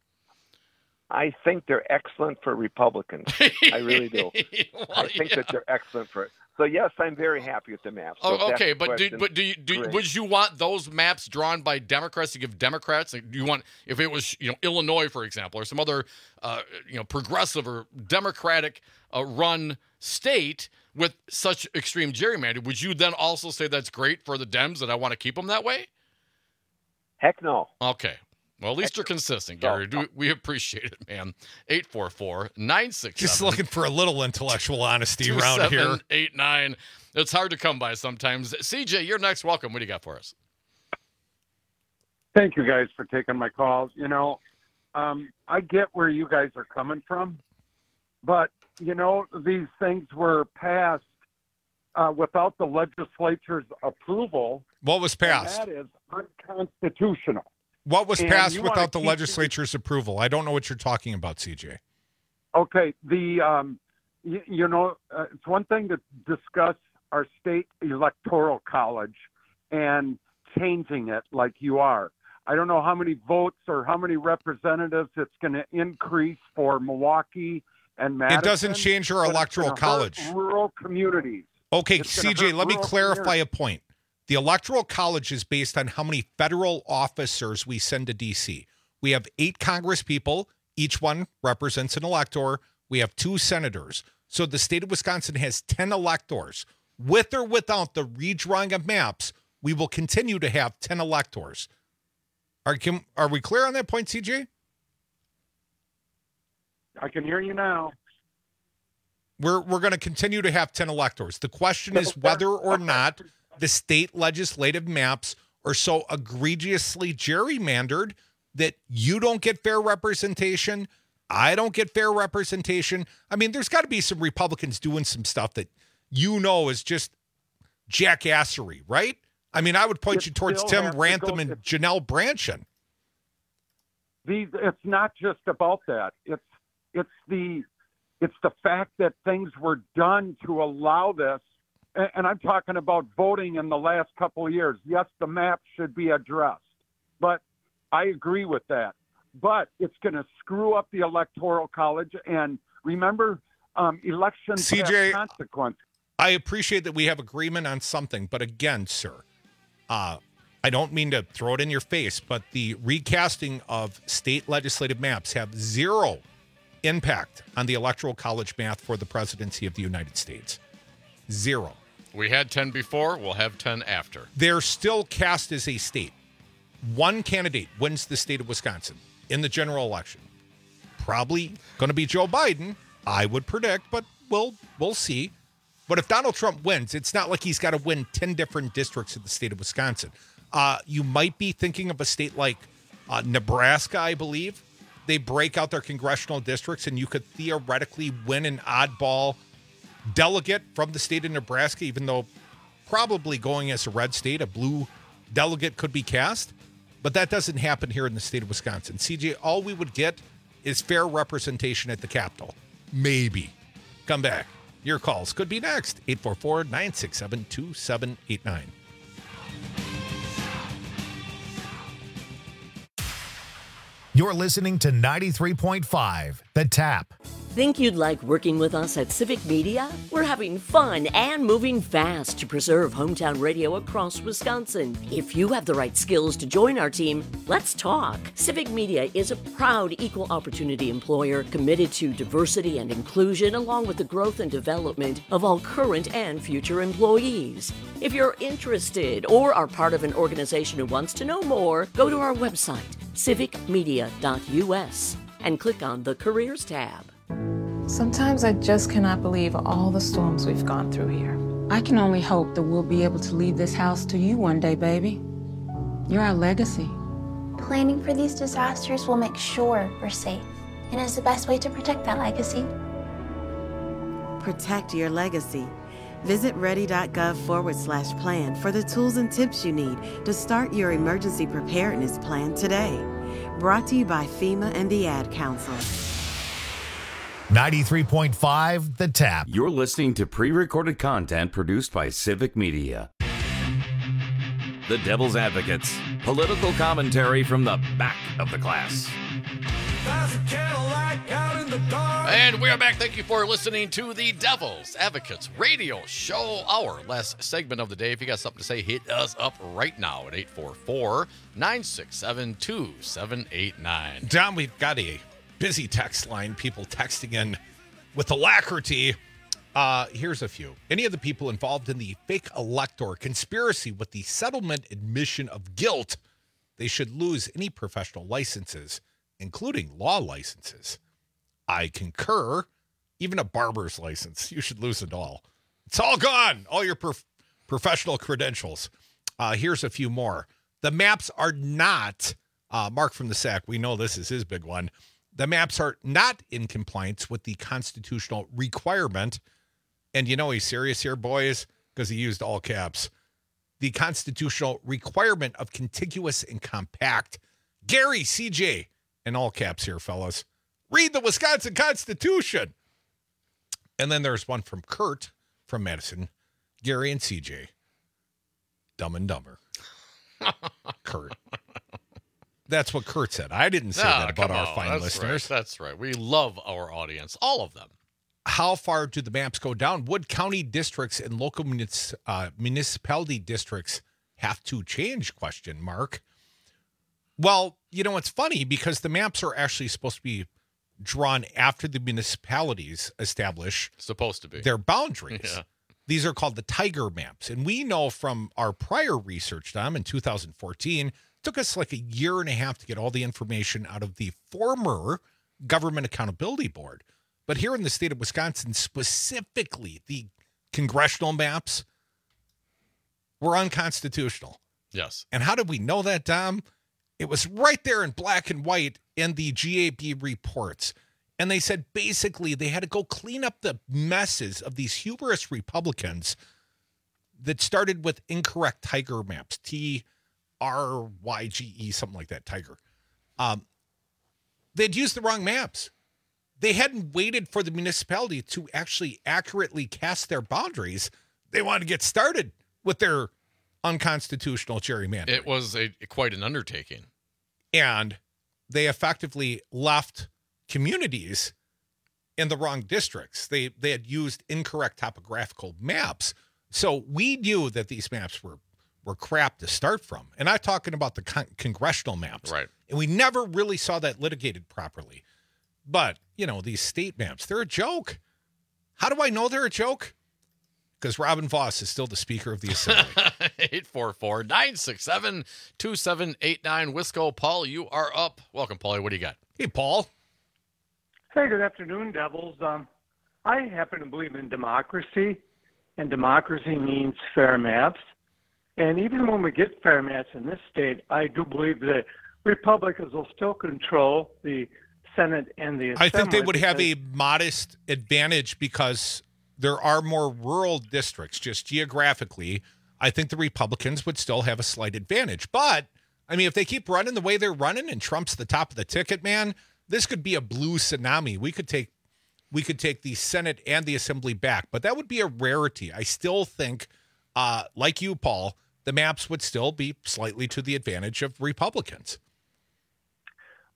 I think they're excellent for Republicans. I really do. Well, I think yeah. that they're excellent for it. So yes, I'm very happy with the maps. So if Oh, that's okay, the but do, question, but do you do, great. would you want those maps drawn by Democrats to give Democrats? Like, do you want if it was you know Illinois, for example, or some other uh, you know progressive or Democratic uh, run state with such extreme gerrymandering? Would you then also say that's great for the Dems that I want to keep them that way? Heck no. Okay. Well, at least you're consistent, Gary. Do, we appreciate it, man. eight four four, nine six seven. Just looking for a little intellectual honesty around here. eight nine. It's hard to come by sometimes. C J, you're next. Welcome. What do you got for us? Thank you guys for taking my calls. You know, um, I get where you guys are coming from, but, you know, these things were passed uh, without the legislature's approval. What was passed? And that is unconstitutional. What was And passed you wanna without the keep legislature's approval? I don't know what you're talking about, C J. Okay, the um, you, you know, uh, it's one thing to discuss our state electoral college and changing it like you are. I don't know how many votes or how many representatives it's going to increase for Milwaukee and Madison. It doesn't change our but it's electoral gonna hurt college. Rural communities. Okay, It's gonna C J, hurt let me rural clarify communities. a point. The Electoral College is based on how many federal officers we send to D C. We have eight Congress people. Each one represents an elector. We have two senators. So the state of Wisconsin has ten electors. With or without the redrawing of maps, we will continue to have ten electors. Are, can, are we clear on that point, C J? I can hear you now. We're, we're going to continue to have ten electors. The question is whether or not the state legislative maps are so egregiously gerrymandered that you don't get fair representation, I don't get fair representation. I mean, there's got to be some Republicans doing some stuff that you know is just jackassery, right? I mean, I would point It you towards still Tim has to Rantham go- and Janelle Branchen. These, it's not just about that. It's it's the it's the fact that things were done to allow this. And, and I'm talking about voting in the last couple of years. Yes, the map should be addressed, but I agree with that. But it's going to screw up the Electoral College. And remember, um, elections C J, have consequences. I appreciate that we have agreement on something, but again, sir, uh, I don't mean to throw it in your face, but the recasting of state legislative maps have zero impact on the Electoral College math for the presidency of the United States. Zero. We had ten before. We'll have ten after. They're still cast as a state. One candidate wins the state of Wisconsin in the general election. Probably going to be Joe Biden, I would predict, but we'll we'll see. But if Donald Trump wins, it's not like he's got to win ten different districts in the state of Wisconsin. Uh, you might be thinking of a state like uh, Nebraska, I believe. They break out their congressional districts, and you could theoretically win an oddball delegate from the state of Nebraska, even though probably going as a red state, a blue delegate could be cast. But that doesn't happen here in the state of Wisconsin. C J, all we would get is fair representation at the Capitol. Maybe. Come back. Your calls could be next. eight four four, nine six seven, two seven eight nine. You're listening to ninety-three point five, The Tap. Think you'd like working with us at Civic Media? We're having fun and moving fast to preserve hometown radio across Wisconsin. If you have the right skills to join our team, let's talk. Civic Media is a proud equal opportunity employer committed to diversity and inclusion, along with the growth and development of all current and future employees. If you're interested or are part of an organization who wants to know more, go to our website, civic media dot u s, and click on the Careers tab. Sometimes I just cannot believe all the storms we've gone through here. I can only hope that we'll be able to leave this house to you one day, baby. You're our legacy. Planning for these disasters will make sure we're safe, and is the best way to protect that legacy. Protect your legacy. Visit ready.gov forward slash plan for the tools and tips you need to start your emergency preparedness plan today. Brought to you by FEMA and the Ad Council. ninety-three point five, The Tap. You're listening to pre-recorded content produced by Civic Media. The Devil's Advocates. Political commentary from the back of the class. And we are back. Thank you for listening to the Devil's Advocates radio show, our last segment of the day. If you got something to say, hit us up right now at eight four four, nine six seven, two seven eight nine. Don, we've got a busy text line, people texting in with alacrity. Uh, here's a few. Any of the people involved in the fake elector conspiracy with the settlement admission of guilt, they should lose any professional licenses, including law licenses. I concur. Even a barber's license, you should lose it all. It's all gone. All your prof- professional credentials. Uh, here's a few more. The maps are not, uh, Mark from the S A C, we know this is his big one. The maps are not in compliance with the constitutional requirement. And you know he's serious here, boys, because he used all caps. The constitutional requirement of contiguous and compact. Gary, C J, in all caps here, fellas. Read the Wisconsin Constitution. And then there's one from Kurt from Madison. Gary and C J. Dumb and Dumber. Kurt. That's what Kurt said. I didn't say No, that about come our on. fine That's listeners. Right. That's right. We love our audience, all of them. How far do the maps go down? Would county districts and local munici- uh, municipality districts have to change? Question mark. Well, you know, it's funny because the maps are actually supposed to be drawn after the municipalities establish supposed to be their boundaries. Yeah. These are called the Tiger maps. And we know from our prior research, Dom, in two thousand fourteen, it took us like a year and a half to get all the information out of the former Government Accountability Board. But here in the state of Wisconsin, specifically, the congressional maps were unconstitutional. Yes. And how did we know that, Dom? It was right there in black and white in the G A B reports. And they said basically they had to go clean up the messes of these hubris Republicans that started with incorrect Tiger maps, T R Y G E, something like that, Tiger. Um, they'd used the wrong maps. They hadn't waited for the municipality to actually accurately cast their boundaries. They wanted to get started with their unconstitutional gerrymandering. It was a quite an undertaking. And they effectively left communities in the wrong districts. They they had used incorrect topographical maps. So we knew that these maps were were crap to start from. And I'm talking about the con- congressional maps. Right. And we never really saw that litigated properly. But, you know, these state maps, they're a joke. How do I know they're a joke? Because Robin Voss is still the Speaker of the Assembly. eight four four, nine six seven, two seven eight nine. Wisco, Paul, you are up. Welcome, Paulie. What do you got? Hey, Paul. Hey, good afternoon, Devils. Um, I happen to believe in democracy, and democracy means fair maps. And even when we get fair maps in this state, I do believe that Republicans will still control the Senate and the Assembly. I think they would have because- a modest advantage because there are more rural districts, just geographically. I think the Republicans would still have a slight advantage. But, I mean, if they keep running the way they're running and Trump's the top of the ticket, man, this could be a blue tsunami. We could take we could take the Senate and the Assembly back. But that would be a rarity. I still think, uh, like you, Paul, the maps would still be slightly to the advantage of Republicans.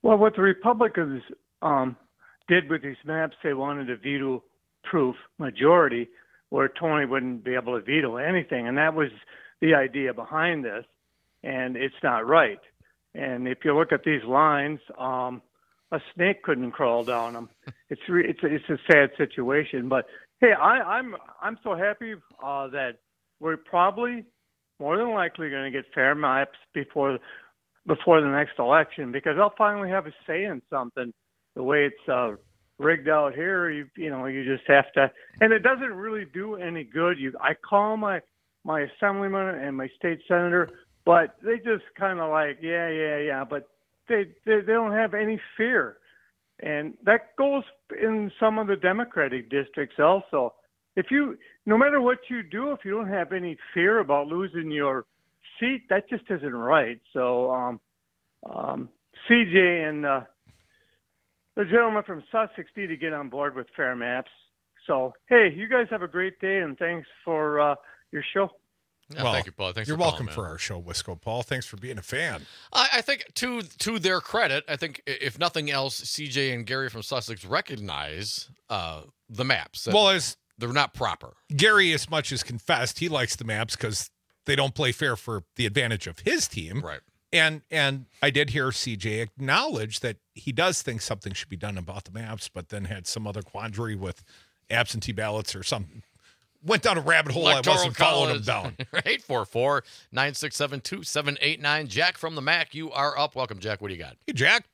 Well, what the Republicans um, did with these maps, they wanted a veto-proof majority where Tony wouldn't be able to veto anything, and that was the idea behind this, and it's not right. And if you look at these lines, um, a snake couldn't crawl down them. It's re- it's a, it's a sad situation, but hey, I, I'm I'm so happy uh, that we're probably more than likely going to get fair maps before before the next election, because I'll finally have a say in something. The way it's uh, rigged out here, you you know, you just have to, and it doesn't really do any good. You, I call my my assemblyman and my state senator, but they just kind of like, yeah, yeah, yeah, but they, they they don't have any fear, and that goes in some of the Democratic districts also. If you, no matter what you do, if you don't have any fear about losing your seat, that just isn't right. So, um, um, C J and uh, the gentleman from Sussex need to get on board with fair maps. So, hey, you guys have a great day, and thanks for uh, your show. Yeah, well, thank you, Paul. Thanks you're for welcome calling, for our show, Wisco Paul. Thanks for being a fan. I, I think to to their credit, I think if nothing else, C J and Gary from Sussex recognize uh, the maps. Well, as they're not proper. Gary, as much as confessed, he likes the maps because they don't play fair for the advantage of his team. Right. And and I did hear C J acknowledge that he does think something should be done about the maps, but then had some other quandary with absentee ballots or something. Went down a rabbit hole. Electoral I wasn't following him College. down. eight four four, nine six seven, two seven eight nine. Jack from the Mac, you are up. Welcome, Jack. What do you got? Hey, Jack.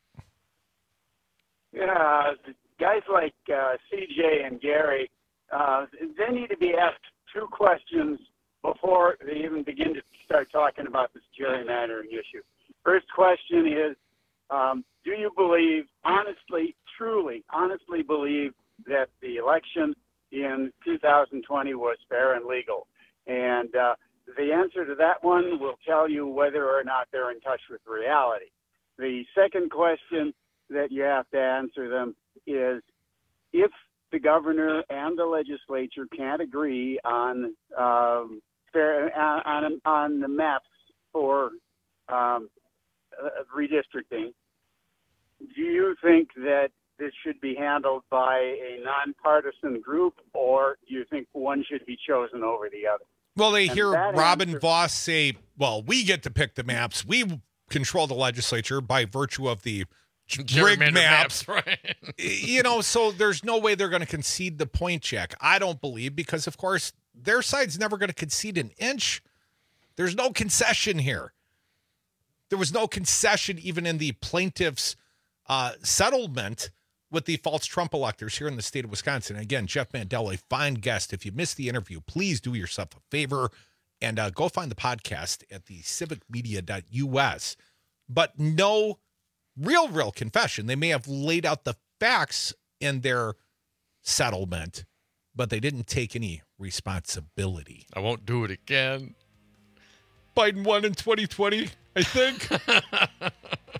Yeah, guys like uh, C J and Gary, uh, they need to be asked two questions before they even begin to start talking about this gerrymandering issue. First question is, um, do you believe, honestly, truly, honestly believe that the election in two thousand twenty was fair and legal? And uh, the answer to that one will tell you whether or not they're in touch with reality. The second question that you have to answer them is, if the governor and the legislature can't agree on um, fair on on the maps for um, uh, redistricting, do you think that this should be handled by a nonpartisan group, or do you think one should be chosen over the other? Well, they And hear that Robin answer- Voss say, well, we get to pick the maps. We control the legislature by virtue of the rigged Gerrymandered maps. maps, right? You know, so there's no way they're going to concede the point, Jack. I don't believe, because, of course, their side's never going to concede an inch. There's no concession here. There was no concession even in the plaintiff's uh, settlement with the false Trump electors here in the state of Wisconsin. Again, Jeff Mandel, a fine guest. If you missed the interview, please do yourself a favor and uh, go find the podcast at the civic media dot U S. But no real, real confession. They may have laid out the facts in their settlement, but they didn't take any responsibility. I won't do it again. Biden won in twenty twenty, I think. uh,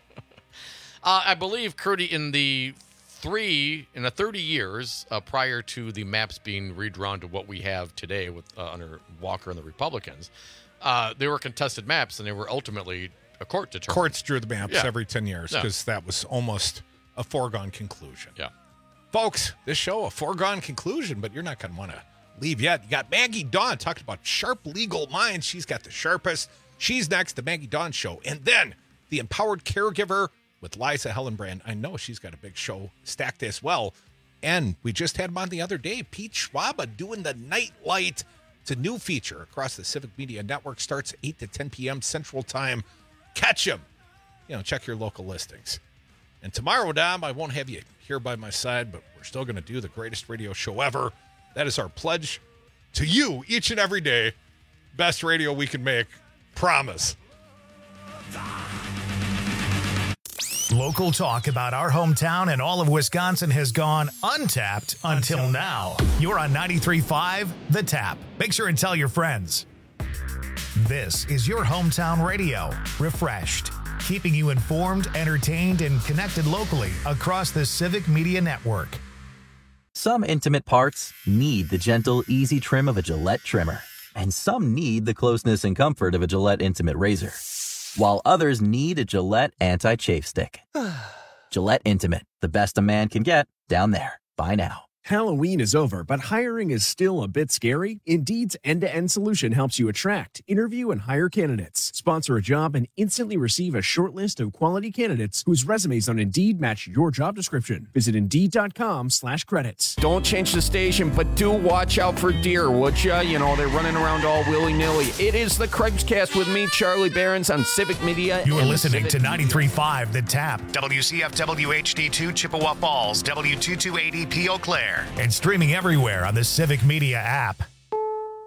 I believe, Curdy, in the three, in the thirty years uh, prior to the maps being redrawn to what we have today with uh, under Walker and the Republicans, uh, they were contested maps, and they were ultimately a court determined. Courts drew the maps Yeah. every ten years Yeah. because that was almost a foregone conclusion. Yeah. Folks, this show, a foregone conclusion, but you're not going to want to leave yet. You got Maggie Dawn talking about sharp legal minds. She's got the sharpest. She's next, the Maggie Dawn Show. And then the Empowered Caregiver with Liza Hellenbrand. I know she's got a big show stacked as well. And we just had him on the other day, Pete Schwaba doing the Nightlight. It's a new feature across the Civic Media Network. Starts eight to ten p.m. Central Time. Catch him. You know, check your local listings. And tomorrow, Dom, I won't have you here by my side, but we're still going to do the greatest radio show ever. That is our pledge to you each and every day. Best radio we can make. Promise. Local talk about our hometown and all of Wisconsin has gone untapped until now. You're on ninety-three point five The Tap. Make sure and tell your friends. This is your hometown radio, refreshed, keeping you informed, entertained, and connected locally across the Civic Media Network. Some intimate parts need the gentle, easy trim of a Gillette trimmer. And some need the closeness and comfort of a Gillette Intimate Razor. While others need a Gillette Anti-Chafe Stick. Gillette Intimate, the best a man can get down there. Buy now. Halloween is over, but hiring is still a bit scary. Indeed's end-to-end solution helps you attract, interview, and hire candidates. Sponsor a job and instantly receive a short list of quality candidates whose resumes on Indeed match your job description. Visit Indeed.com slash credits. Don't change the station, but do watch out for deer, would ya? You know, they're running around all willy-nilly. It is the Craig's Cast with me, Charlie Behrens, on Civic Media. You are listening to ninety-three point five The Tap, W C F W H D two Chippewa Falls, W two two eighty P Eau Claire, and streaming everywhere on the Civic Media app.